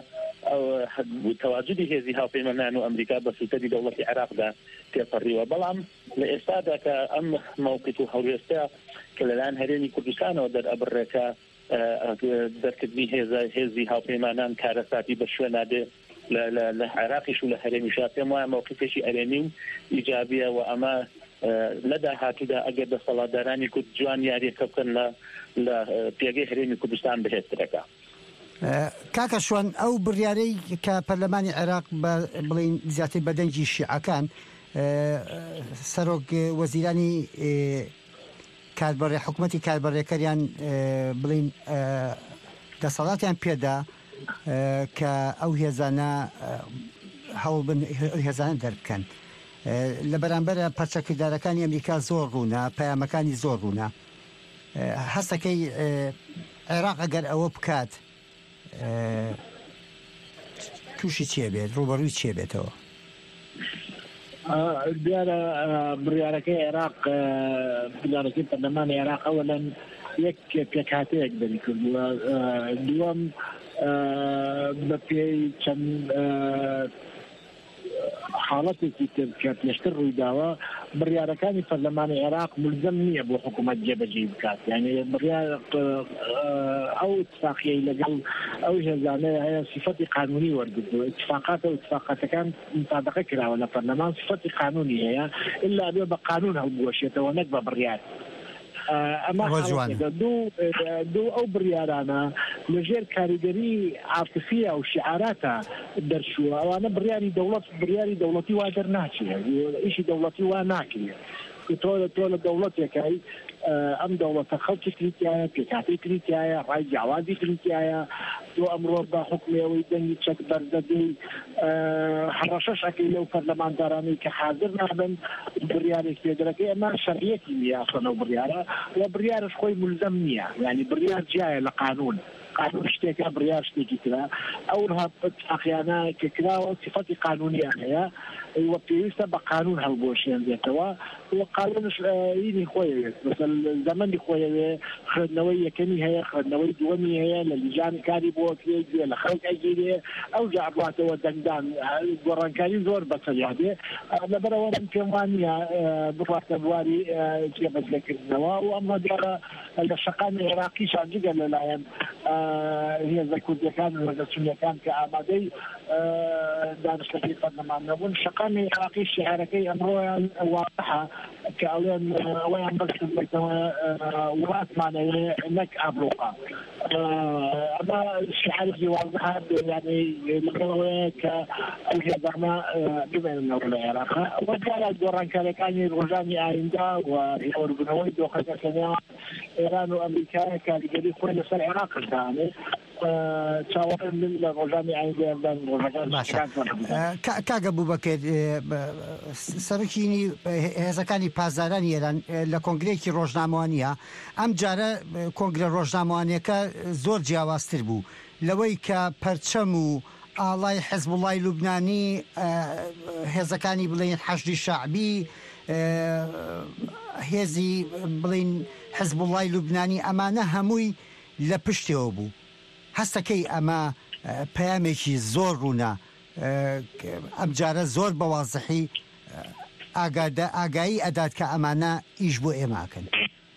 تەواجدی هێزی هاوپەیمانان و ئەمریکا بە سوتەری دەوڵەتی عێراقدا تێپەڕیوە بەڵام لە ئێستادا کە ئەم موقف و هەڵوێستە کە لەلایەن هەرێمی کوردستانەوە دەرئەبڕێکە دەرکردنی هێزی هاوپەیمانان کارەساتی بە شوێنادێ لە عێراقیش و لە هەرێمیشا پێم وایە موقفێکی ئەرێنی و ئیجابیە و ئەمە لە داهاتوودا ئەگەر دەسەڵاتدارانی کورد جوان یاریەکە بکەن لە پێگەی هەرێمی کوردستان بەهێزترەکە. کاکە شوان ئەو بڕیارەی کە پەرلەمانی عێراق بڵین زیاتر بەدەنگی شیعەکان سەرۆک وەزیرانی کاربڕێ حکوومەتی کاربڕێکەریان بڵین دەسەڵاتیان پێدا کە ئەو هێزانە هەوڵ بن هێزانە دەربکەن لە بەرامبەرە پەرچەکردارەکانی ئەمریکا زۆر ڕوونە پەیامەکانی زۆر ڕوونە هەستەکەی عێراق ئەگەر ئەوە بکات تووشی چێ بێت ڕوبەڕووی چێ بێتەوە دیارە بڕیارەکەی عێراق بڕیارەکەی پەرلەمانی عێراق ئەوەلەن یەک پێکهاتەیەک دەری کردووە دووەم بە پێی چەند حاڵەتێکی تر کە پێشتر ڕوویداوە بڕیارەکانی پەرلەمانی عێراق ملزم نییە بۆ حکوومەت جێبەجێ بکات یعنی بڕیار ئەو اتفاقیەی لەگەڵ ئەو هێزانەیە هەیە صفەتی قانونی وەرگرتووە اتفاقات و اتفاقەتەکان مطابقە کراوە لە پەرلەمان صفەتی قانونی هەیە ئللا بێ بە قانون هەڵبوەشێتەوە نەک بە بڕیار ئەمە دوو ئەو بڕیارانە لەژێر کاریگەری عاتفیە و شعاراتە دەرچووە ئەوانە بڕیاری دەوڵەت بڕیاری دەوڵەتی وا دەرناچێت ئیشی دەوڵەتی وا ناکرێت تۆ لە تۆ لە دەوڵەتێکای ئەم دەوڵەتە خەڵکی کریتایە پێکاتی کریتایە ڕای جیاوازی کریتایە تۆ ئەمڕۆ بە حکومەوەی دەنگی چەک بەردەدەی هەڕەشەش ئەکەی لەو پەرلەمانتارانەی کە حاضر نابن بڕیارێک پێدرەکەی ئەمە شەرعیەتی نییە ئەسڵەو بڕیارە و بڕیارش خۆی ملزم نییە یعنی بڕیار جیایە لە قانون قانون شتێکە بڕیار شتێکی ترە ئەو اتفاقیانە کە کراوە صفەتی قانونیان هەیە وە پێویستە بە قانون هەڵبۆشێنرێتەوە وە قانونش ئینی خۆیەوێت مثل زەمەنی خۆیەوێ خوێندنەوەی یەکەمی هەیە خوێندنەوەی دووەمی هەیە لە لیژانی کاری بۆ کرێ لە خەڵک ئەگیرێ ئەو جا بڵاتەوە دەنگدان گۆڕانکاری زۆر بەسەریادێ لەبەرەوە من پێم وانە بڕاتە بواری جێبەجێکردنەوە و ئەمە دیارە لە شەقامی عێراقیشان جگە لەلایەن هێزە کوردیەکان وەرگەچوونیەکان کە ئامادەی دانیشتەکەی پەرلەمان نەبوون شەقامی عێراقی شیعارەکەی ئەمڕۆیان واضحە کە ئەڵێن ئەوەیان بەرکردێتەوە وڵاتمانەوێ نەک ئابرۆقا ئەمە شیعارێکی واضحە یعنی لەگەڵەوەیە کە ئەو هێزانە بمێننەوە لە عێراقا وە دیارە گۆڕانکاریەکانی ڕۆژانی ئایندا و هێوەربوونەوەی دۆخەکە کە نێوان ئێران و ئەمریکا کاریگەری خۆی لەسەر عێراق دانێ چاوەڕێن من لە ڕۆژانی ئایندا کاگە بوو بەکرد سەرکیینی هێزەکانی پازارانی ئێران لە کۆنگرێکی ڕۆژنامەوانیە ئەم جارە کۆنگرە ڕۆژنامەوانیەکە زۆر جیاوازتر بوو لەوەی کە پەرچەم و ئاڵای حەزبوڵای لوبنانی هێزەکانی بڵێن حەشدی شەعبی هێزی بڵین حەزبوڵای لوبنانی ئەمانە هەمووی لە پشتەوە بوو هەستەکەی ئەمە پەیامێکی زۆر ڕوونا ئەم جارە زۆر بەوازحی ئاگایی ئەدات کە ئەمانە ئیش بۆ ئێماکەن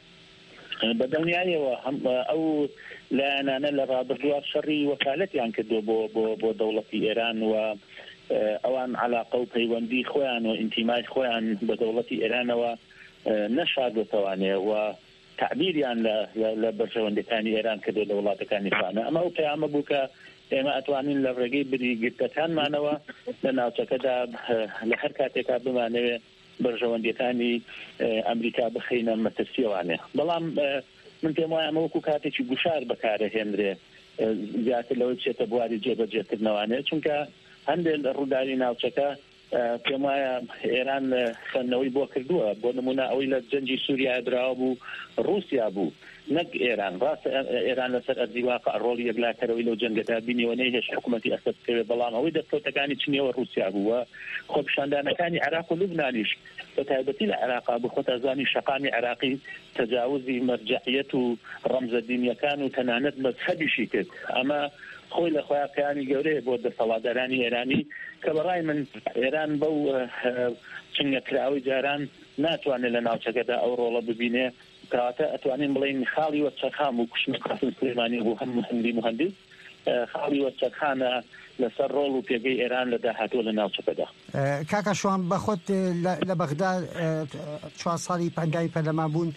بەدڵنیایەوە ئەو لایەنانە لە ڕابردووە شەڕی وەکالەتیان کردو بۆ بۆ بۆ دەوڵەتی ئێران و ئەوان علاقە و پەیوەندی خۆیان و ئینتیمای خۆیان بە دەوڵەتی ئێرانەوە نەشاردوتەوانێ و تعبیریان لە بەرژەوەندەکانی ئێران کردو لە وڵاتەکانی خانە ئەمە ئەو پەیامە بوو کە ئێمە ئەتوانین لە ڕێگەی بریگرتەکانمانەوە لە ناوچەکەدا لە هەر کاتێکا بمانەوێت بەرژەوەندەکانی ئەمریکا بخینە مەترسیەوانێ بەڵام من پێم وایە ئەمە وەکو کاتێکی گوشار بەکارەهێنرێ زیاتر لەوەی بچێتە بواری جێبەجێکردنەوانێ چونکە هەندێک ڕووداوی ناوچەکە پێم وایە ئێران خەنەوەی بۆ کردووە بۆ نمونە ئەوەی لە جەنگی سووریا دراوە بوو رووسیا بوو نەک ئێران ڕاستە ئێران لەسەر ئەردیواقع ڕۆڵی یەکلاکەرەوەی لەو جەنگەدا بینیوە نەیهێش حکوومەتی ئەسەد بکەوێت بەڵام ئەوەی دەستکەوتەکانی چنیەوە رووسیا بووە خۆپیشاندانەکانی عێراق و لوبنانیش بە تایبەتی لە عێراقا بخۆتە زانی شەقامی عێراقی تەجاوزی مەرجەعیەت و ڕەمزە دینیەکان و تەنانەت مەذهەبیشی کرد ئەمە خۆی لە خۆیاکانی گەورەیە بۆ دەسەڵاتدارانی ئێرانی کە بەڕای من ئێران بەو چنگەکراوی جاران ناتوانێت لە ناوچەکەدا ئەو ڕۆڵە ببینێ کەواتە ئەتوانین بڵین خاڵی وەچەرخان و کوشتنی قاسم سلێمانی بوو هەم هەندی مهندس خاڵی وەچەرخانە لەسەر ڕۆڵ و پێگەی ئێران لە داهاتوە لە ناوچەکەدا کاکە شوان بەخۆت لە بەغدا چوار ساڵی پەنجاوی پەرلەمان بوون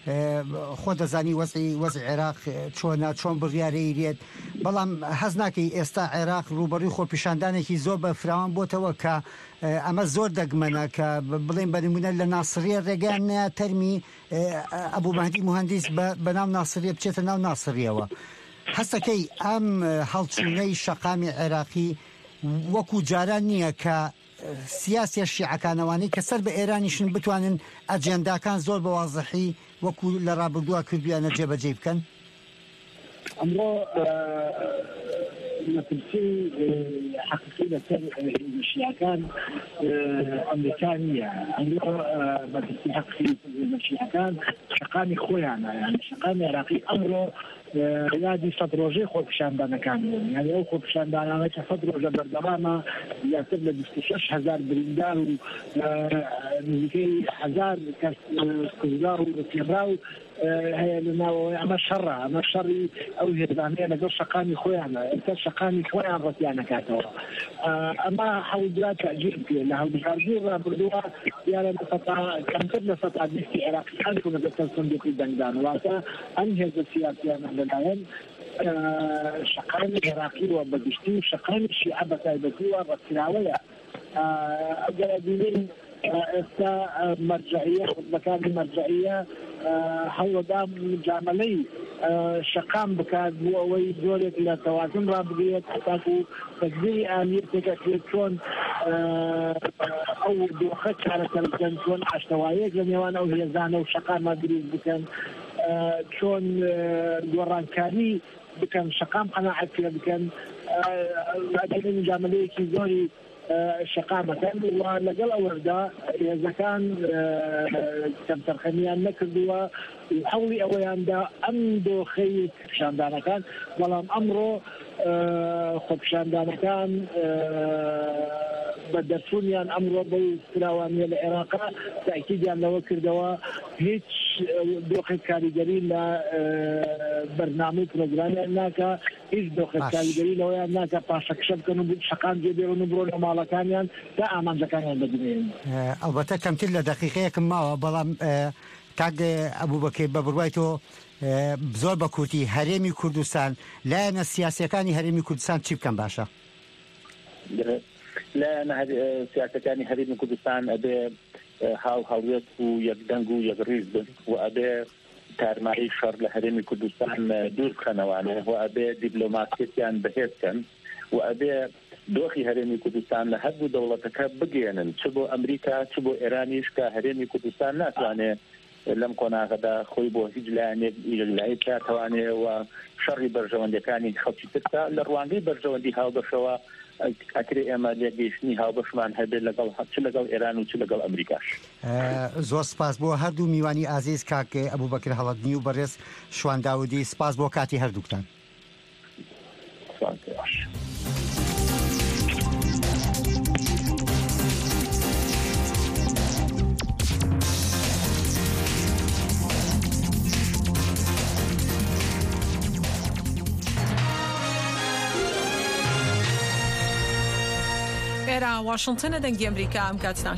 خۆ دەزانی وەزعی وەزع عێراق چۆنە چۆن بڕیارەی رێت بەڵام حەز ناکەی ئێستا عێراق ڕوبەڕووی خۆپیشاندانێکی زۆر بە فراوان بۆتەوە کە ئەمە زۆر دەگمەنە کە بڵێن بەنمونە لە ناسریە ڕێگەیان نەیە تەرمی ئەبوو مەهدی موهەندیس بە ناو ناسریە بچێتە ناو ناسریەوە هەستەکەی ئەم هەڵچوونەی شەقامی عێراقی وەکو جاران نییە کە سیاسیە شیعەکانەوانی کە سەر بە ئێرانیشن بتوانن ئەجێنداکان زۆر بە وازەحی وەکو لە ڕابردووە کردویانە جێبەجێ بکەن ئەمڕۆ مەترسی حەقیقی لەسەر شیعەکان ئەمریکا نییە ئەمڕۆ مەترسی حەقیقی شیعەکان شەقامی خۆیانە یعنی شەقامی عێراقی ئەمڕۆ یادی سەد ڕۆژەی خۆپیشاندانەکان یعنی ئەو خۆپیشاندانانە کە سەد ڕۆژە بەردەوامە زیاتر لە بیست و شەش هەزار بریندار و نزیکەی هەزار کەس کوژرا و پێڕاو هەیە لە ناوەوەی ئەمە شەڕە ئەمە شەڕی ئەو هێزانەیە لەگەڵ شەقامی خۆیانە ئێستا شەقامی خۆیان ڕەتیان نەکاتەوە ئەمە هەڵدرا تەعجیل پێ لە هەڵبژاردنی ڕابردووە دیارە کەمتر لە سەد بیستی عێراقیان کۆمەتە سندوقی دەنگدان واتە ئەم هێزە سیاسیانە لەلایەن شەقامی عێراقی و بەگشتی و شەقامی شیعە بە تایبەتی و ڕەتکراوەیە ئەگەر بینین ئێستا مەرجعیە خودبەکانی مەرجعیە هەوڵەدام جامەلەی شەقام بکات بۆ ئەوەی زۆرێک لە تەوازن ڕابگرێت تاکو تەکبیری ئامیر تێکەکرێت چۆن ئەو دۆخە چارەسەر بکەن چۆن ئاشتەوایەک لە نێوان ئەو هێزانە و شەقامە دروست بکەن چۆن گۆڕانکاری بکەن شەقام قەناعەت پێ بکەن جامەلەیەکی زۆری شەقامەکەن و لەگەڵ ئەوەدا هێزەکان کەمتەرخەمیان نەکردووە هەوڵی ئەوەیاندا ئەم دۆخەی پیشاندانەکان بەڵام ئەمڕۆ خۆپیشاندانەکان بە دەرچوونیان ئەمڕۆ بەو فراوانیە لە عێراقا تاکیدیان لەوە کردەوە هیچ دۆخێک کاریگەری لە بەرنامەی پرۆگرامیان ناکە هیچ دۆخێک کاریگەری لەوەیان ناکە پاشەکشە بکەن و شەقام جێبێرن و بڕۆ لە ماڵەکانیان تا ئامانجەکانیان بەدرێن ئەلبەتە کەمتر لە دەقیقەیەکم ماوە بەڵام کاک ئەبوبەکر بە بڕوای تۆ زۆر بە کورتی هەرێمی کوردستان لایەنە سیاسیەکانی هەرێمی کوردستان چی بکەن باشە؟ لایەنە سیاسەکانی هەرێمی کوردستان ئەبێ هاو هەڵوێت و یەکدەنگ و یەکڕیز بن و ئەبێ تارماری شەڕ لە هەرێمی کوردستان دوور بخەنەوانێ و ئەبێ دیبلۆماسیەتیان بەهێزکەن و ئەبێ دۆخی هەرێمی کوردستان لە هەردوو دەوڵەتەکە بگێنن چ بۆ ئەمریکا چ بۆ ئێرانیش کە هەرێمی کوردستان ناتوانێت لەم کۆناغەدا خۆی بۆ هیچ لایەنێک لای کاتوانێ و شەڕی بەرژەوەندەکانی خەڵکی ترکا لە ڕوانگەی بەرژەوەندی هاوبەشەوە ئەکرێ ئێمە لێگەیشتنی هاوبەشمان هەبێت لەگەڵ چ لەگەڵ ئێران و چ لەگەڵ ئەمریکاش. زۆر سپاس بۆ هەردوو میوانی ئازیز کاکێ ئەبوبەکر هەڵەدنی و بەڕێز شوان داودی سپاس بۆ کاتی هەردووکتان. ئێرە واشنگتنە دەنگی ئەمریکا ئەم کاتستان